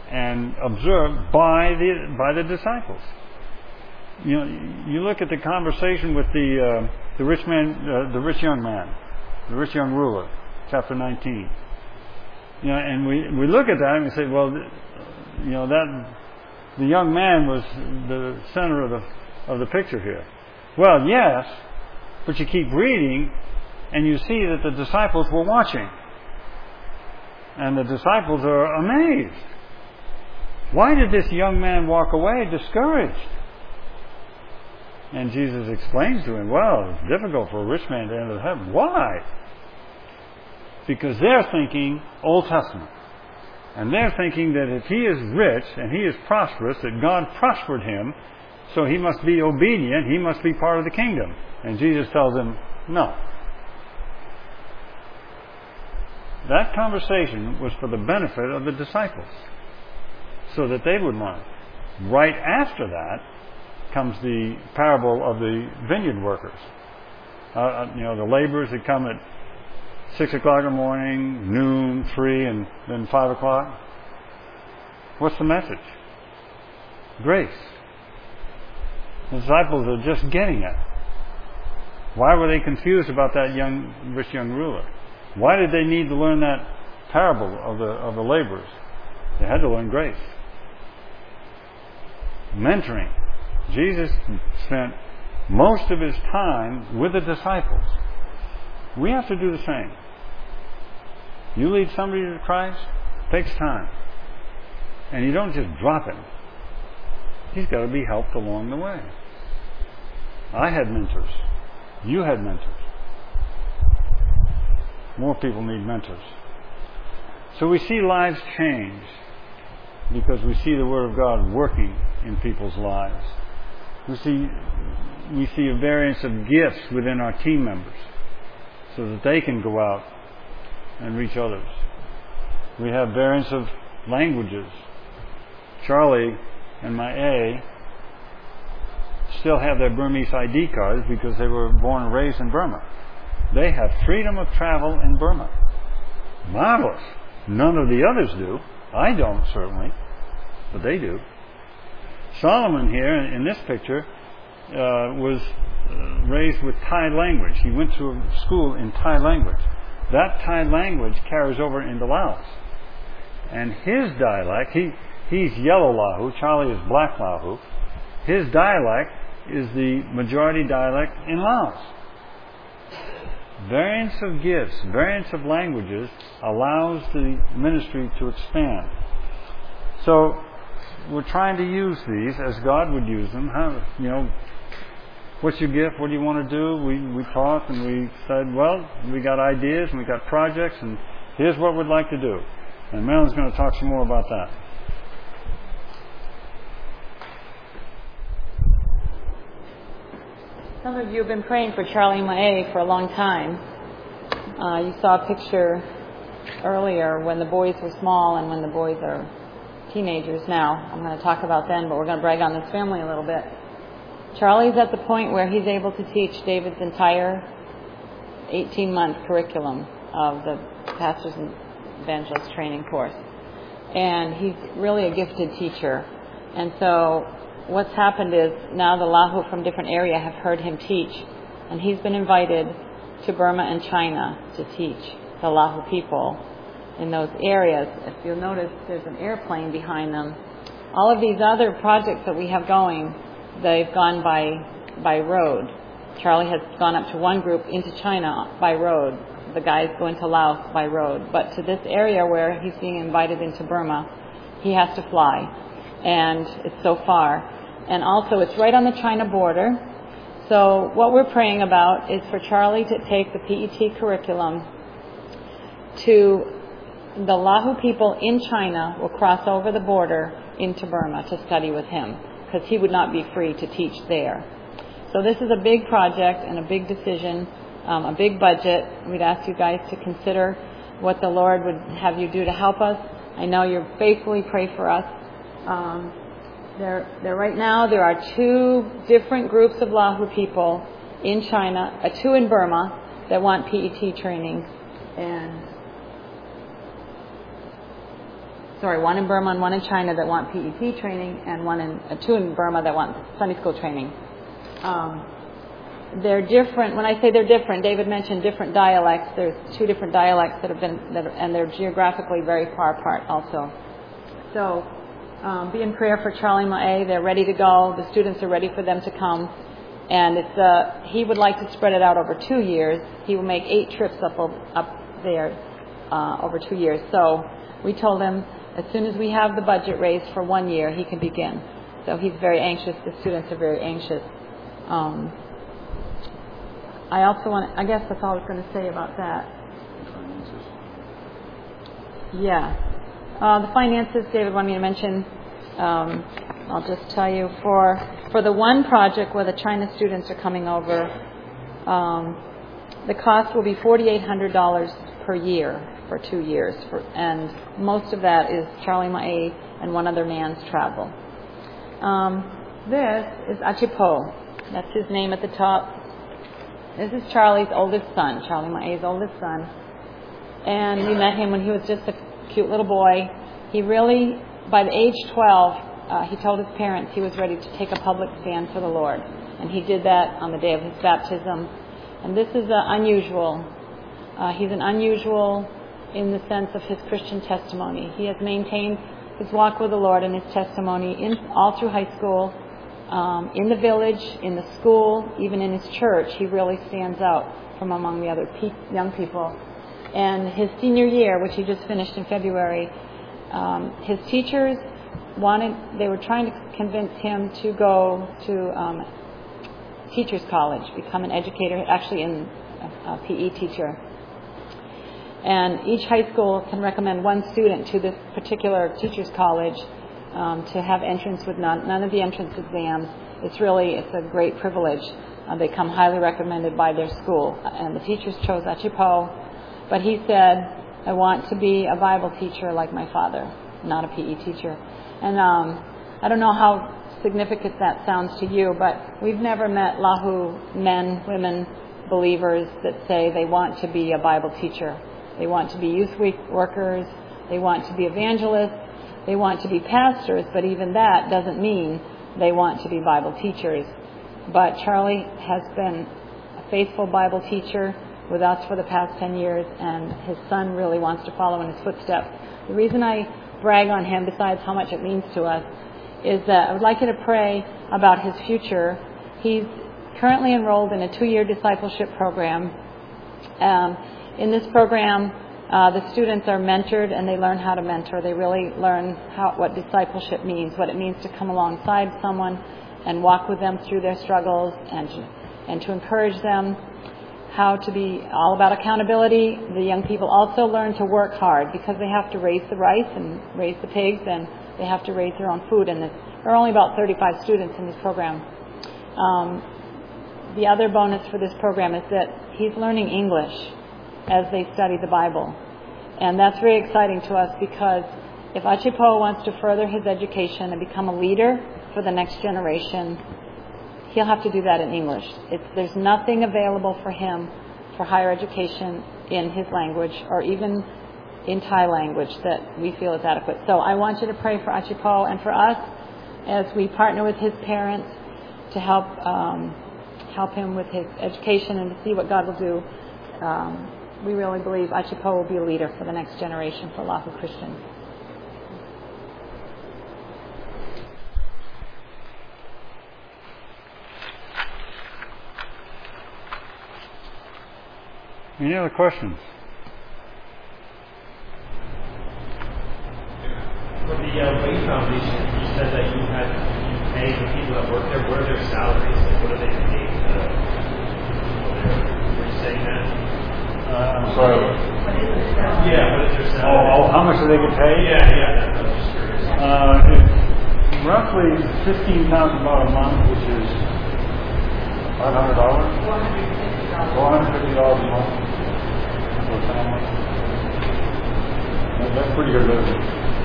and observed by the by the disciples. You know, you look at the conversation with the uh, the rich man, uh, the rich young man, the rich young ruler, chapter nineteen. You know, and we we look at that and we say, well, you know, that the young man was the center of the of the picture here. Well, yes, but you keep reading, and you see that the disciples were watching, and the disciples are amazed. Why did this young man walk away discouraged? And Jesus explains to him, well, it's difficult for a rich man to enter heaven. Why? Because they're thinking Old Testament. And they're thinking that if he is rich and he is prosperous, that God prospered him, so he must be obedient, he must be part of the kingdom. And Jesus tells them, no. That conversation was for the benefit of the disciples, so that they would learn. Right after that comes the parable of the vineyard workers. Uh, you know, the laborers that come at six o'clock in the morning, noon, three, and then five o'clock. What's the message? Grace. The disciples are just getting it. Why were they confused about that young, rich young ruler? Why did they need to learn that parable of the of the laborers? They had to learn grace. Mentoring. Jesus spent most of his time with the disciples. We have to do the same. You lead somebody to Christ, it takes time. And you don't just drop him. He's got to be helped along the way. I had mentors. You had mentors. More people need mentors. So we see lives change because we see the Word of God working in people's lives. We see we see a variance of gifts within our team members so that they can go out and reach others. We have variance of languages. Charlie and my A still have their Burmese I D cards because they were born and raised in Burma. They have freedom of travel in Burma. Marvelous. None of the others do. I don't, certainly, but they do. Solomon here, in this picture, uh, was uh, raised with Thai language. He went to a school in Thai language. That Thai language carries over into Laos. And his dialect, he, he's yellow Lahu, Charlie is black Lahu. His dialect is the majority dialect in Laos. Variance of gifts, variance of languages allows the ministry to expand. So we're trying to use these as God would use them. How, you know, what's your gift? What do you want to do? We we talked and we said, well, we got ideas and we got projects and here's what we'd like to do. And Marilyn's going to talk some more about that. Some of you have been praying for Charlie Mae for a long time. Uh, you saw a picture earlier when the boys were small and when the boys are teenagers now. I'm going to talk about them, but we're going to brag on this family a little bit. Charlie's at the point where he's able to teach David's entire eighteen-month curriculum of the Pastors and Evangelists training course. And he's really a gifted teacher. And so what's happened is now the Lahu from different area have heard him teach, and he's been invited to Burma and China to teach the Lahu people in those areas. If you'll notice, there's an airplane behind them. All of these other projects that we have going, they've gone by by road. Charlie has gone up to one group into China by road. The guys go into Laos by road. But to this area where he's being invited into Burma, he has to fly. And it's so far. And also, it's right on the China border. So what we're praying about is for Charlie to take the P E T curriculum to the Lahu people in China will cross over the border into Burma to study with him, because he would not be free to teach there. So this is a big project and a big decision, um, a big budget. We'd ask you guys to consider what the Lord would have you do to help us. I know you faithfully pray for us. Um, there, there right now there are two different groups of Lahu people in China, uh, two in Burma, that want P E T training, and sorry, one in Burma and one in China that want P E T training, and one in uh, two in Burma that want Sunday school training. Um, they're different. When I say they're different, David mentioned different dialects. There's two different dialects that have been, that are, and they're geographically very far apart also. So um, be in prayer for Charlie Ma'e. They're ready to go. The students are ready for them to come. And it's uh, he would like to spread it out over two years. He will make eight trips up up there uh, over two years. So we told him as soon as we have the budget raised for one year, he can begin. So he's very anxious. The students are very anxious. Um, I also want. I guess that's all I was going to say about that. Yeah, uh, the finances. David wanted me to mention. Um, I'll just tell you, for for the one project where the China students are coming over, um, the cost will be forty-eight hundred dollars per year for two years, for, and most of that is Charlie Ma'e and one other man's travel. Um, this is Achipo. That's his name at the top. This is Charlie's oldest son, Charlie Ma'e's oldest son. And we met him when he was just a cute little boy. He really, by the age twelve, Uh, he told his parents he was ready to take a public stand for the Lord. And he did that on the day of his baptism. And this is uh, unusual. Uh, he's an unusual in the sense of his Christian testimony. He has maintained his walk with the Lord and his testimony in, all through high school, um, in the village, in the school, even in his church. He really stands out from among the other pe- young people. And his senior year, which he just finished in February, um, his teachers wanted, they were trying to convince him to go to um, teachers college, become an educator, actually in a, a P E teacher. And each high school can recommend one student to this particular teachers college um, to have entrance with none, none of the entrance exams. It's really, it's a great privilege. Uh, they come highly recommended by their school. And the teachers chose Achipo, but he said, I want to be a Bible teacher like my father, not a P E teacher. And um, I don't know how significant that sounds to you, but we've never met Lahu men, women, believers that say they want to be a Bible teacher. They want to be youth week workers. They want to be evangelists. They want to be pastors, but even that doesn't mean they want to be Bible teachers. But Charlie has been a faithful Bible teacher with us for the past ten years, and his son really wants to follow in his footsteps. The reason I brag on him, besides how much it means to us, is that I would like you to pray about his future. He's currently enrolled in a two-year discipleship program. Um, in this program, uh, the students are mentored and they learn how to mentor. They really learn how, what discipleship means, what it means to come alongside someone and walk with them through their struggles, and to, and to encourage them how to be all about accountability. The young people also learn to work hard because they have to raise the rice and raise the pigs, and they have to raise their own food. And there are only about thirty-five students in this program. Um, the other bonus for this program is that he's learning English as they study the Bible. And that's very exciting to us, because if Achipo wants to further his education and become a leader for the next generation, he'll have to do that in English. It's, there's nothing available for him for higher education in his language, or even in Thai language, that we feel is adequate. So I want you to pray for Achipo and for us as we partner with his parents to help um, help him with his education and to see what God will do. Um, we really believe Achipo will be a leader for the next generation for Lahu Christians. Any other questions? For the uh, Wayne Foundation, you said that you had you pay the people that work there. What are their salaries? Like, what are they paid? Uh, were you saying that? Uh, I'm sorry. Yeah, what is their Oh, salary? oh, how much do they get paid? Yeah, yeah. That's what I was just curious. Uh, it's roughly fifteen thousand dollars a month, which is five hundred dollars. Four hundred fifty dollars a month for a family. That, that's pretty good living.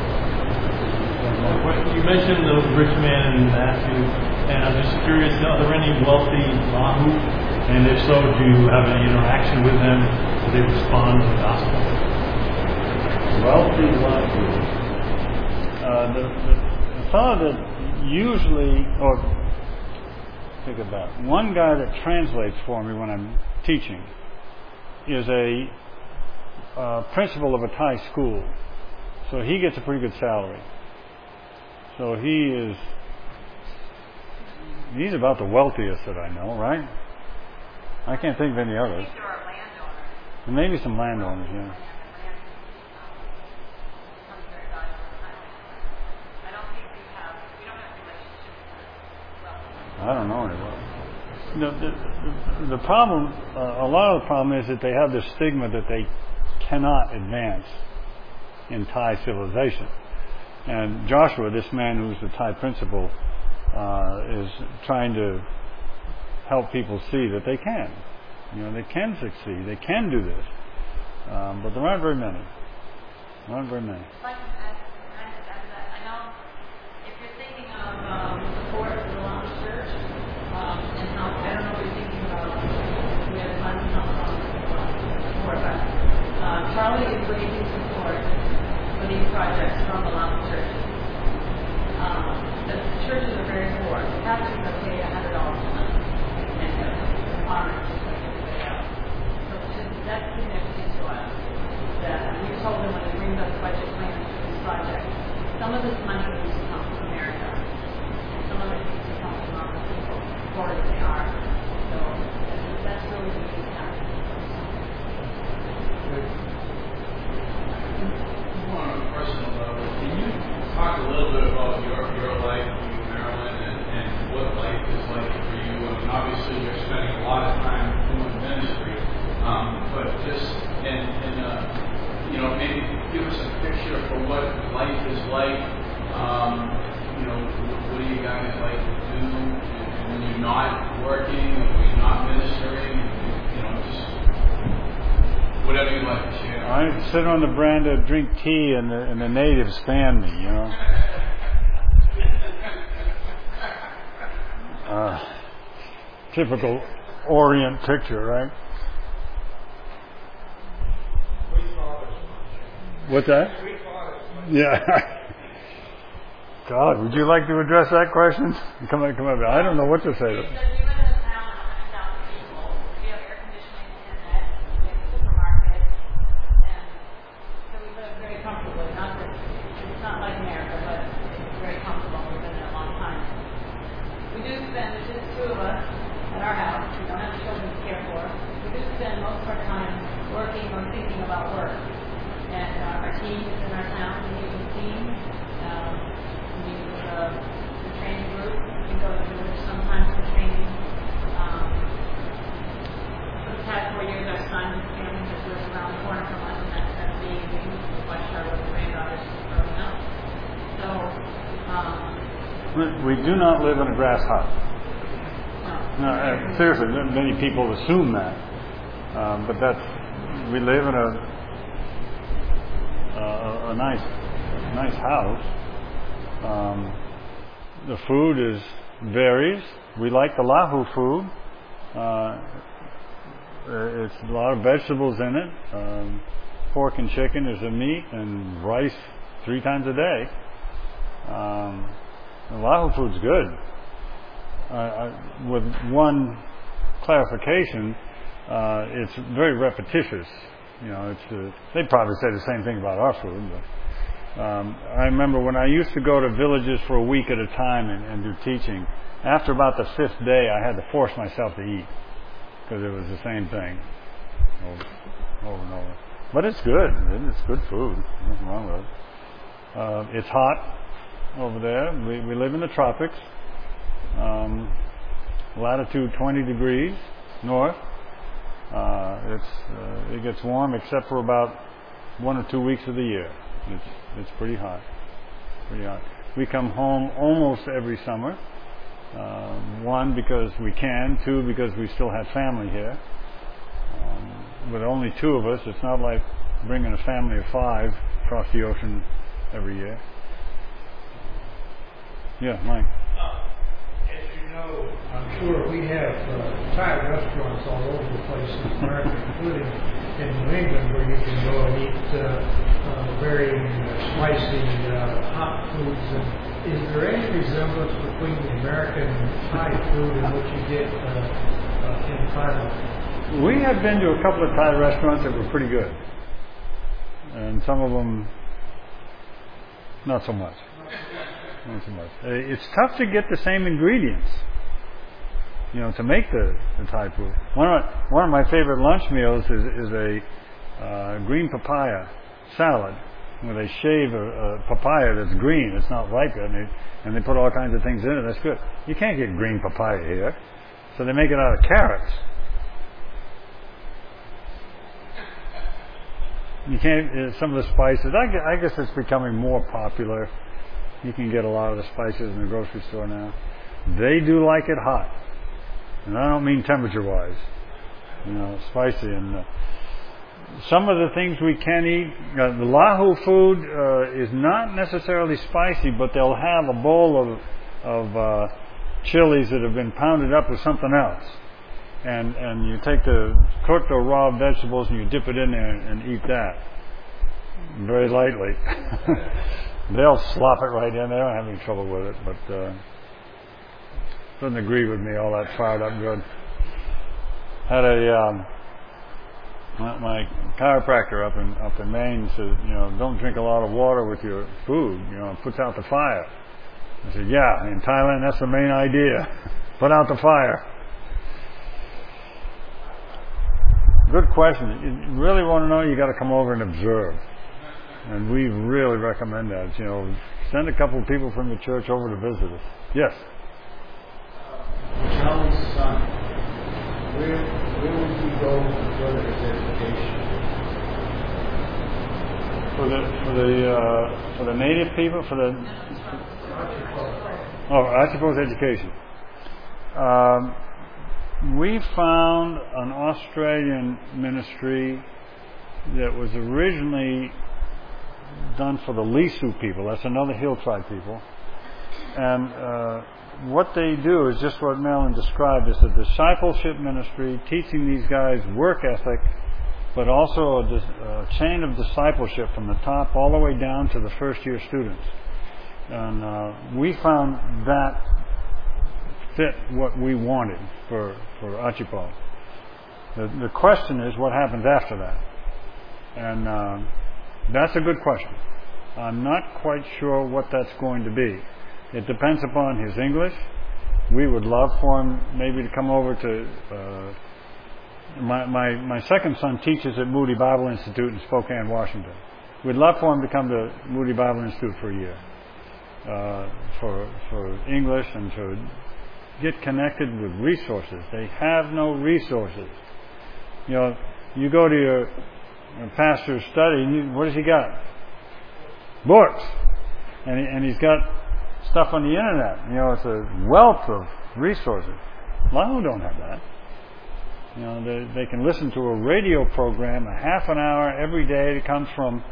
You mentioned the rich man in Matthew, and I'm just curious, are there any wealthy Lahu? And if so, do you have any interaction with them? Do they respond to the gospel? Wealthy Lahu. Uh, the, the, the fellow that usually, or think of that, one guy that translates for me when I'm teaching is a uh, principal of a Thai school. So he gets a pretty good salary. So he is, he's about the wealthiest that I know, right? I can't think of any others. And maybe some landowners, yeah. I don't know anybody. The, the, the, the problem, uh, a lot of the problem is that they have this stigma that they cannot advance in Thai civilization. And Joshua, this man who's the Thai principal, uh, is trying to help people see that they can. You know, they can succeed. They can do this. Um, but there aren't very many. There aren't very many. I know if you're thinking of um, support for the Laos Church, um, and how, I don't know what you're thinking about, we have funds come from support, but uh, Charlie is raising support for these projects from the Laos Church. Um, the churches are very poor. The pastors are paid one hundred dollars a month, and the farmers just like everybody else. So that's significant to us. That we told them when they bring us budget plans for these projects, some of this money needs to come from America, and some of it needs to come from other people, poor as they are. So that's really the key task. On a personal level, can you talk a little bit about your your life in Maryland and, and what life is like for you? I mean, obviously you're spending a lot of time doing ministry, um, but just and and uh, you know, maybe give us a picture for what life is like. Um, you know, what do you guys like to do when you're not working, and when you're not ministering? You know, just whatever you like to share. I sit on the veranda, drink tea, and the, and the natives fan me, you know. Uh, typical Orient picture, right? What's that? Yeah. God, would you like to address that question? Come on, come on. I don't know what to say. We do not live in a grass hut. No, uh, seriously, many people assume that, um, but that's we live in a a, a nice nice house. Um, the food is varies. We like the Lahu food. Uh, it's a lot of vegetables in it. Um, pork and chicken is a meat, and rice three times a day. Um, The Lahu food's good. Uh, I, with one clarification, uh, it's very repetitious. You know, it's uh, they probably say the same thing about our food. But um, I remember when I used to go to villages for a week at a time and, and do teaching. After about the fifth day, I had to force myself to eat because it was the same thing over, over and over. But it's good. It's good food. Nothing wrong with it. Uh, it's hot over there. We, we live in the tropics. Um, latitude twenty degrees north. Uh, it's uh, it gets warm except for about one or two weeks of the year. It's it's pretty hot. Pretty hot. We come home almost every summer. Uh, one because we can. Two because we still have family here. Um, with only two of us, it's not like bringing a family of five across the ocean every year. Yeah, Mike. Uh, as you know, I'm sure we have uh, Thai restaurants all over the place in America, including in New England, where you can go and eat uh, uh, very uh, spicy, uh, hot foods. And is there any resemblance between the American Thai food and what you get uh, uh, in Thailand? We have been to a couple of Thai restaurants that were pretty good, and some of them not so much. Not so much. It's tough to get the same ingredients, you know, to make the, the Thai food. One of my, one of my favorite lunch meals is, is a uh, green papaya salad, where they shave a, a papaya that's green, it's not ripe yet, and they, and they put all kinds of things in it. That's good. You can't get green papaya here, so they make it out of carrots. You can't. Uh, some of the spices. I guess, I guess it's becoming more popular. You can get a lot of the spices in the grocery store now. They do like it hot, and I don't mean temperature-wise. You know, spicy. And uh, some of the things we can eat. Uh, the Lahu food uh, is not necessarily spicy, but they'll have a bowl of of uh, chilies that have been pounded up with something else. And and you take the cooked or raw vegetables and you dip it in there and, and eat that very lightly. They'll slop it right in. They don't have any trouble with it, but uh, doesn't agree with me all that fired up good. Had a um, my, my chiropractor up in up in Maine said, you know, don't drink a lot of water with your food. You know, it puts out the fire. I said, yeah, in Thailand that's the main idea. Put out the fire. Good question. You really want to know, you got to come over and observe. And we really recommend that. You know, send a couple of people from the church over to visit us. Yes? Charlie's son, where, where would he go to further his education? For the for the uh, for the native people, for the oh, Archipel's education. Um, We found an Australian ministry that was originally done for the Lisu people. That's another hill tribe people. And uh, what they do is just what Marilyn described. It's a discipleship ministry, teaching these guys work ethic, but also a, dis- a chain of discipleship from the top all the way down to the first year students. And uh, we found that fit what we wanted for, for Archipel. The, the question is, what happens after that? And uh, that's a good question. I'm not quite sure what that's going to be. It depends upon his English. We would love for him maybe to come over to... Uh, my, my, my second son teaches at Moody Bible Institute in Spokane, Washington. We'd love for him to come to Moody Bible Institute for a year. Uh, for, for English and to get connected with resources. They have no resources. You know, you go to your, your pastor's study, and you, what does he got? Books. And, he, and he's got stuff on the internet. You know, it's a wealth of resources. Lahu don't have that. You know, they, they can listen to a radio program, a half an hour every day that comes from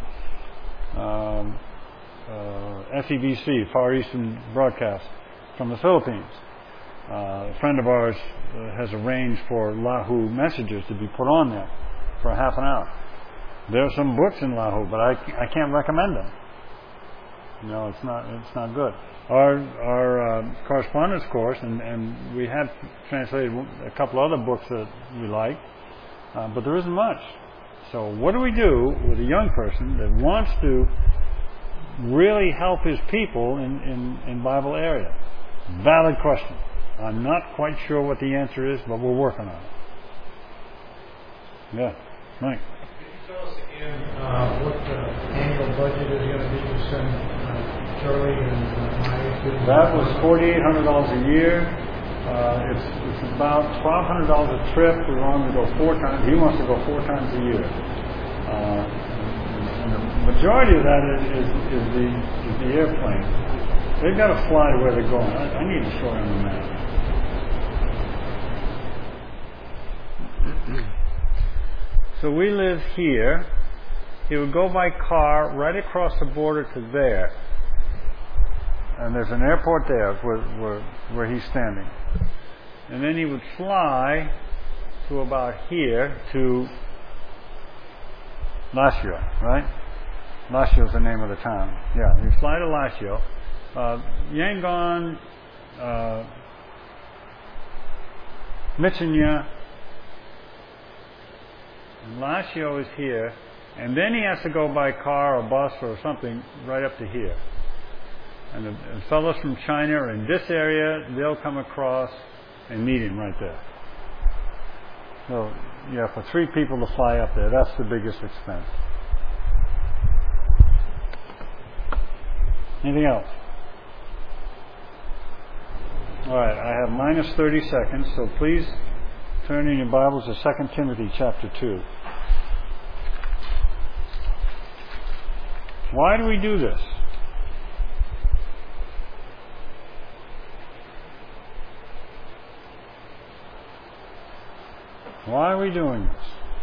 um, uh, F E B C, Far Eastern Broadcast, from the Philippines. Uh, a friend of ours uh, has arranged for Lahu messages to be put on there for a half an hour. There are some books in Lahu, but I, I can't recommend them. You know, it's not it's not good. Our our uh, correspondence course, and, and we have translated a couple other books that we like, uh, but there isn't much. So what do we do with a young person that wants to really help his people in, in, in Bible area? Valid question. I'm not quite sure what the answer is, but we're working on it. Yeah, Mike. Can you tell us again uh, what the annual budget is going to be to send uh, Charlie and uh, Maya? That was forty-eight hundred dollars a year. Uh, it's, it's about twelve hundred dollars a trip. We want him to go four times. He wants to go four times a year. Uh, and the majority of that is, is, is, the, is the airplane. They've got to fly to where they're going. I, I need to show him the map. So we live here. He would go by car right across the border to there. And there's an airport there where, where, where he's standing. And then he would fly to about here to Lashio, right? Lashio is the name of the town. Yeah, you fly to Lashio. Uh, Yangon, uh, Michinya, and Lashio is here, and then he has to go by car or bus or something right up to here. And the, the fellows from China are in this area, they'll come across and meet him right there. So, yeah, for three people to fly up there, that's the biggest expense. Anything else? Alright, I have minus thirty seconds, so please turn in your Bibles to Second Timothy chapter two. Why do we do this? Why are we doing this?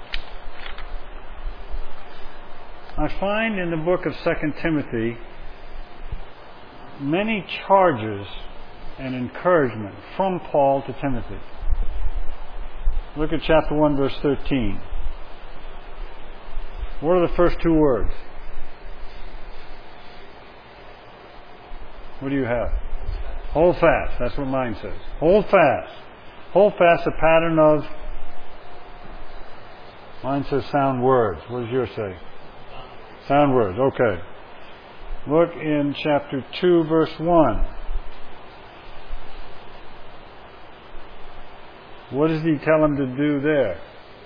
I find in the book of Second Timothy many charges and encouragement from Paul to Timothy. Look at chapter one, verse thirteen. What are the first two words? What do you have? Hold fast. That's what mine says. Hold fast. Hold fast, a pattern of... Mine says sound words. What does yours say? Sound words. Okay. Look in chapter two, verse one. What does he tell him to do there?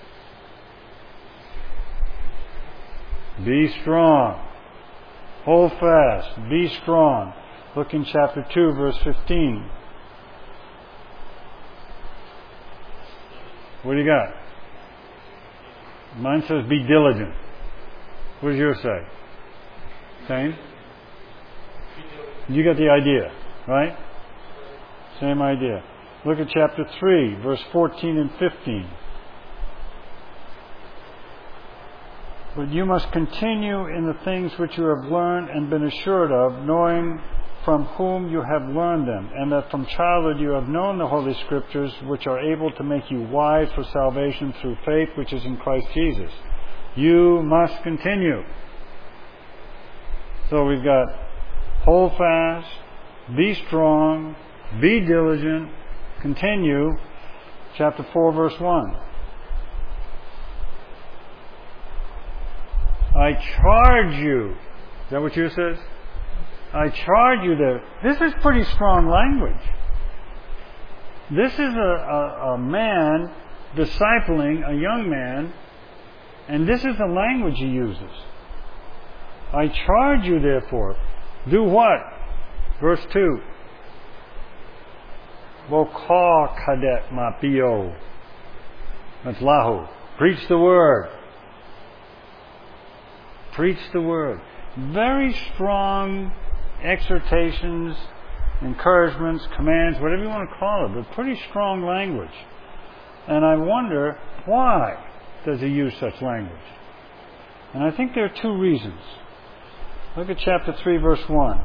Be strong. Hold fast. Be strong. Look in chapter two, verse fifteen. What do you got? Mine says be diligent. What does yours say? Same? You got the idea, right? Same idea. Look at chapter three, verse fourteen and fifteen. But you must continue in the things which you have learned and been assured of, knowing from whom you have learned them, and that from childhood you have known the Holy Scriptures, which are able to make you wise for salvation through faith which is in Christ Jesus. You must continue. So we've got hold fast, be strong, be diligent, continue. Chapter four, verse one. I charge you. Is that what yours says? I charge you there. This is pretty strong language. This is a, a, a man discipling a young man, and this is the language he uses. I charge you therefore. Do what? Verse two. Vokal kadet mapio. That's lahu. Preach the word. Preach the word. Very strong exhortations, encouragements, commands, whatever you want to call it, but pretty strong language. And I wonder, why does he use such language? And I think there are two reasons. Look at chapter three, verse one.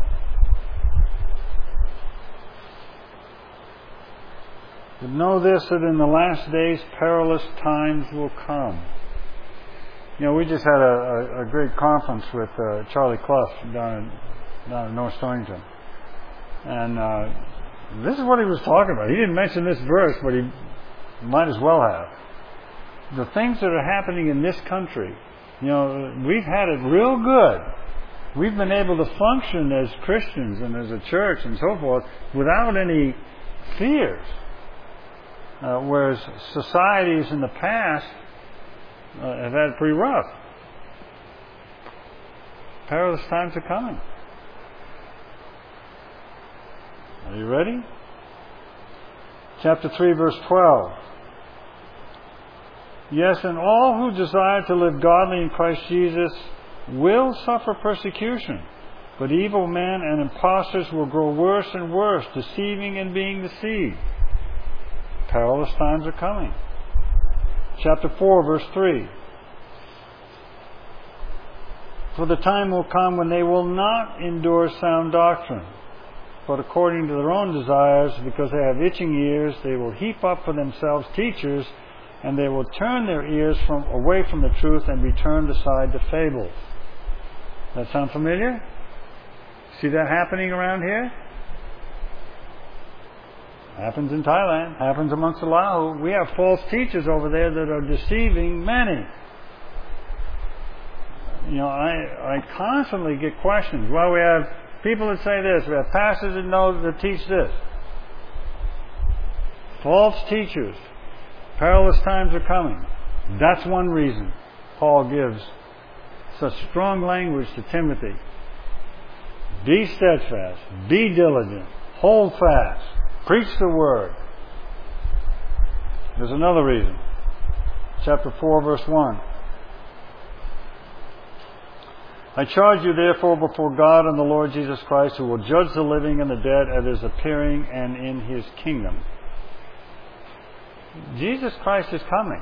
But know this, that in the last days perilous times will come. You know, we just had a, a, a great conference with uh, Charlie Clough down in down in North Stonington. And uh, this is what he was talking about. He didn't mention this verse, but he might as well have. The things that are happening in this country, you know, we've had it real good. We've been able to function as Christians and as a church and so forth without any fears. Uh, whereas societies in the past uh, have had it pretty rough. Perilous times are coming. Are you ready? Chapter three, verse twelve. Yes, and all who desire to live godly in Christ Jesus will suffer persecution, but evil men and impostors will grow worse and worse, deceiving and being deceived. Perilous times are coming. Chapter four, verse three. For the time will come when they will not endure sound doctrine, but according to their own desires, because they have itching ears, they will heap up for themselves teachers and they will turn their ears from away from the truth and be turned aside to fables. That sound familiar? See that happening around here? Happens in Thailand. Happens amongst the Lahu. We have false teachers over there that are deceiving many. You know, I, I constantly get questions. Well, we have people that say this. We have pastors that know that teach this. False teachers. Perilous times are coming. That's one reason Paul gives such strong language to Timothy. Be steadfast. Be diligent. Hold fast. Preach the word. There's another reason. Chapter four, verse one. I charge you therefore before God and the Lord Jesus Christ, who will judge the living and the dead at his appearing and in his kingdom. Jesus Christ is coming.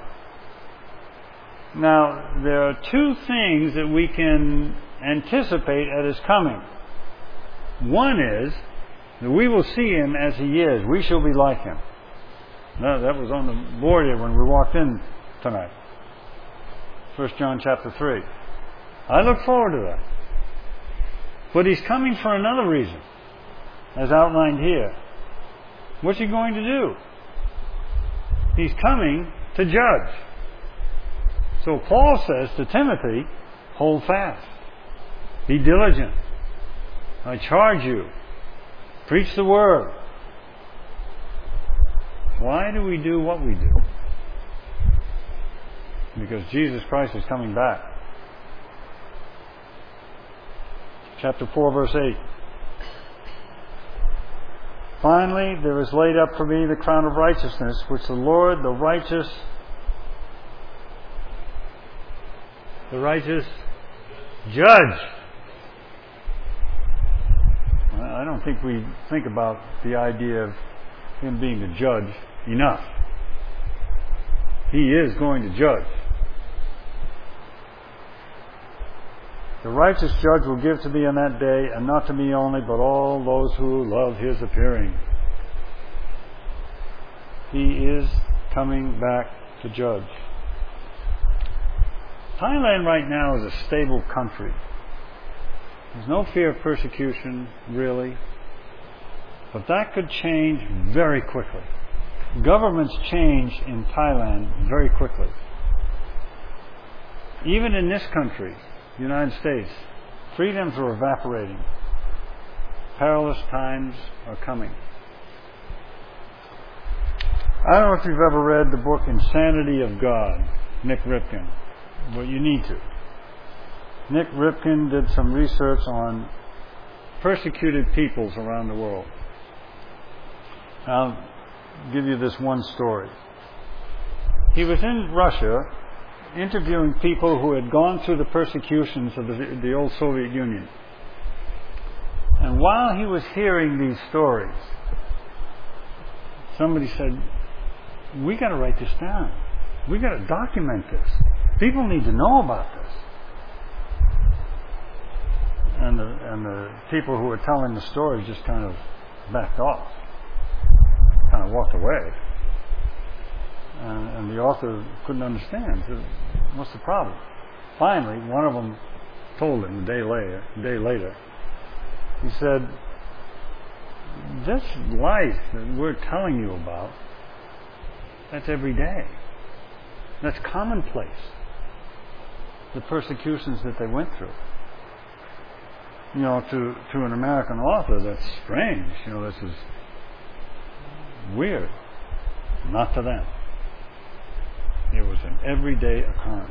Now, there are two things that we can anticipate at his coming. One is that we will see him as he is. We shall be like him. Now, that was on the board here when we walked in tonight. First John chapter three. I look forward to that. But he's coming for another reason, as outlined here. What's he going to do? He's coming to judge. So Paul says to Timothy, hold fast. Be diligent. I charge you. Preach the word. Why do we do what we do? Because Jesus Christ is coming back. Chapter four, verse eight. Finally, there is laid up for me the crown of righteousness, which the Lord, the righteous, the righteous judge. I don't think we think about the idea of him being the judge enough. He is going to judge. The righteous judge will give to me on that day, and not to me only, but all those who love his appearing. He is coming back to judge. Thailand right now is a stable country. There's no fear of persecution, really. But that could change very quickly. Governments change in Thailand very quickly. Even in this country, the United States, freedoms are evaporating. Perilous times are coming. I don't know if you've ever read the book Insanity of God, Nick Ripken, but you need to. Nick Ripken did some research on persecuted peoples around the world. I'll give you this one story. He was in Russia interviewing people who had gone through the persecutions of the, the old Soviet Union. And while he was hearing these stories, somebody said, we got to write this down. We got to document this. People need to know about this. And the, and the people who were telling the story just kind of backed off, kind of walked away. And, and the author couldn't understand. Said, what's the problem? Finally, one of them told him a day later. A day later, he said, "This life that we're telling you about, that's every day. That's commonplace. The persecutions that they went through. You know, to to an American author, that's strange. You know, this is weird. Not to them. It was an everyday occurrence."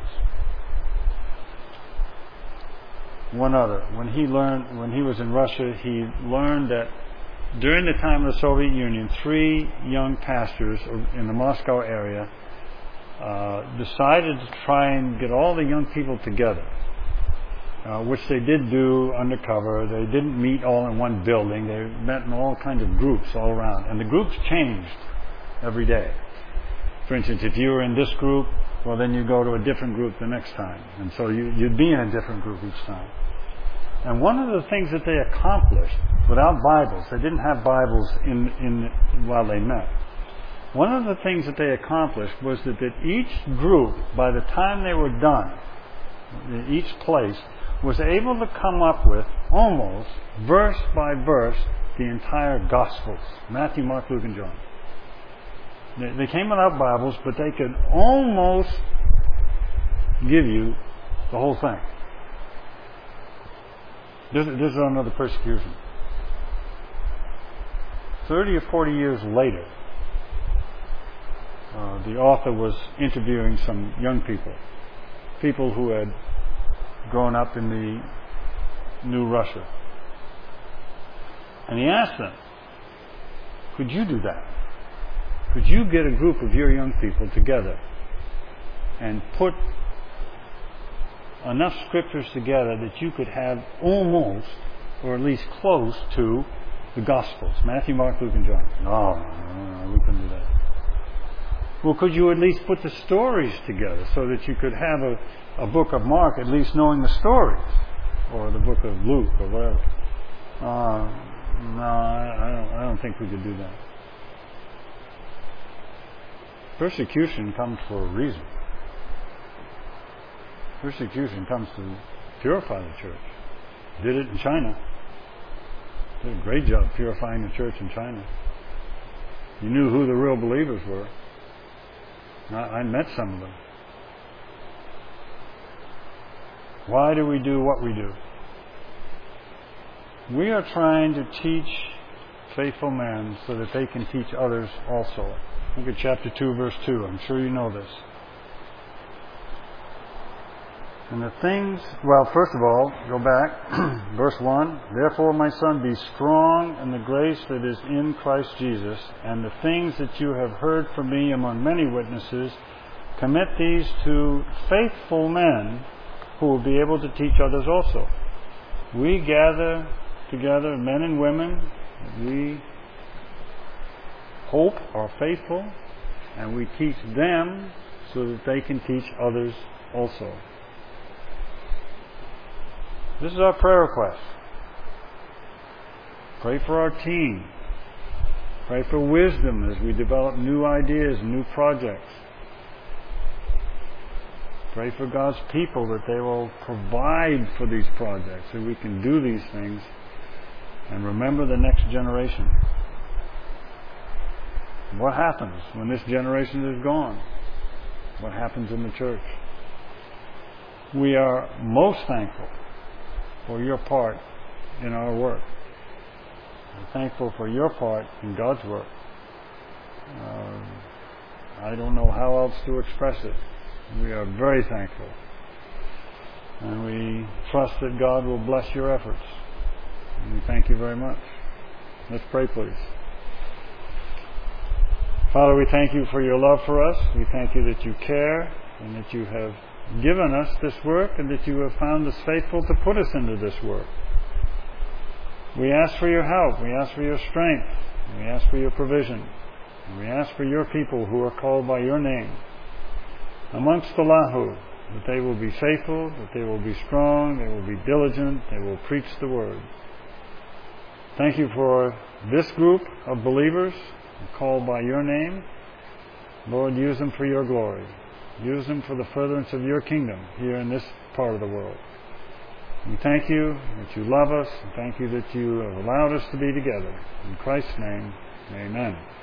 One other, when he learned, when he was in Russia, he learned that during the time of the Soviet Union, three young pastors in the Moscow area uh, decided to try and get all the young people together, uh, which they did do undercover. They didn't meet all in one building. They met in all kinds of groups all around, and the groups changed every day. For instance, if you were in this group, well, then you go to a different group the next time. And so you, you'd be in a different group each time. And one of the things that they accomplished without Bibles, they didn't have Bibles in, in while they met, one of the things that they accomplished was that, that each group, by the time they were done, each place, was able to come up with almost verse by verse the entire Gospels. Matthew, Mark, Luke, and John. They, they came without Bibles, but they could almost give you the whole thing. This, this is another persecution. Thirty or forty years later, uh, the author was interviewing some young people, people who had grown up in the New Russia. And he asked them, could you do that? Could you get a group of your young people together and put enough scriptures together that you could have almost, or at least close to, the Gospels? Matthew, Mark, Luke, and John. No, no, no, we couldn't do that. Well, could you at least put the stories together so that you could have a, a book of Mark at least knowing the stories? Or the book of Luke, or whatever. Uh, no, I, I, don't, I don't think we could do that. Persecution comes for a reason. Persecution comes to purify the church. Did it in China. Did a great job purifying the church in China. You knew who the real believers were. I, I met some of them. Why do we do what we do? We are trying to teach faithful men so that they can teach others also. Look at chapter two, verse two. I'm sure you know this. And the things, well, first of all, go back, verse one, therefore, my son, be strong in the grace that is in Christ Jesus, and the things that you have heard from me among many witnesses, commit these to faithful men who will be able to teach others also. We gather together, men and women, we hope are faithful, and we teach them so that they can teach others also. This is our prayer request. Pray for our team. Pray for wisdom as we develop new ideas, new projects. Pray for God's people that they will provide for these projects so we can do these things and remember the next generation. What happens when this generation is gone? What happens in the church? We are most thankful for your part in our work. We're thankful for your part in God's work. Uh, I don't know how else to express it. We are very thankful. And we trust that God will bless your efforts. And we thank you very much. Let's pray, please. Father, we thank you for your love for us. We thank you that you care and that you have given us this work and that you have found us faithful to put us into this work. We ask for your help. We ask for your strength. We ask for your provision. And we ask for your people who are called by your name amongst the Lahu, that they will be faithful, that they will be strong, they will be diligent, they will preach the word. Thank you for this group of believers called by your name. Lord, use them for your glory. Use them for the furtherance of your kingdom here in this part of the world. We thank you that you love us, and thank you that you have allowed us to be together. In Christ's name, amen.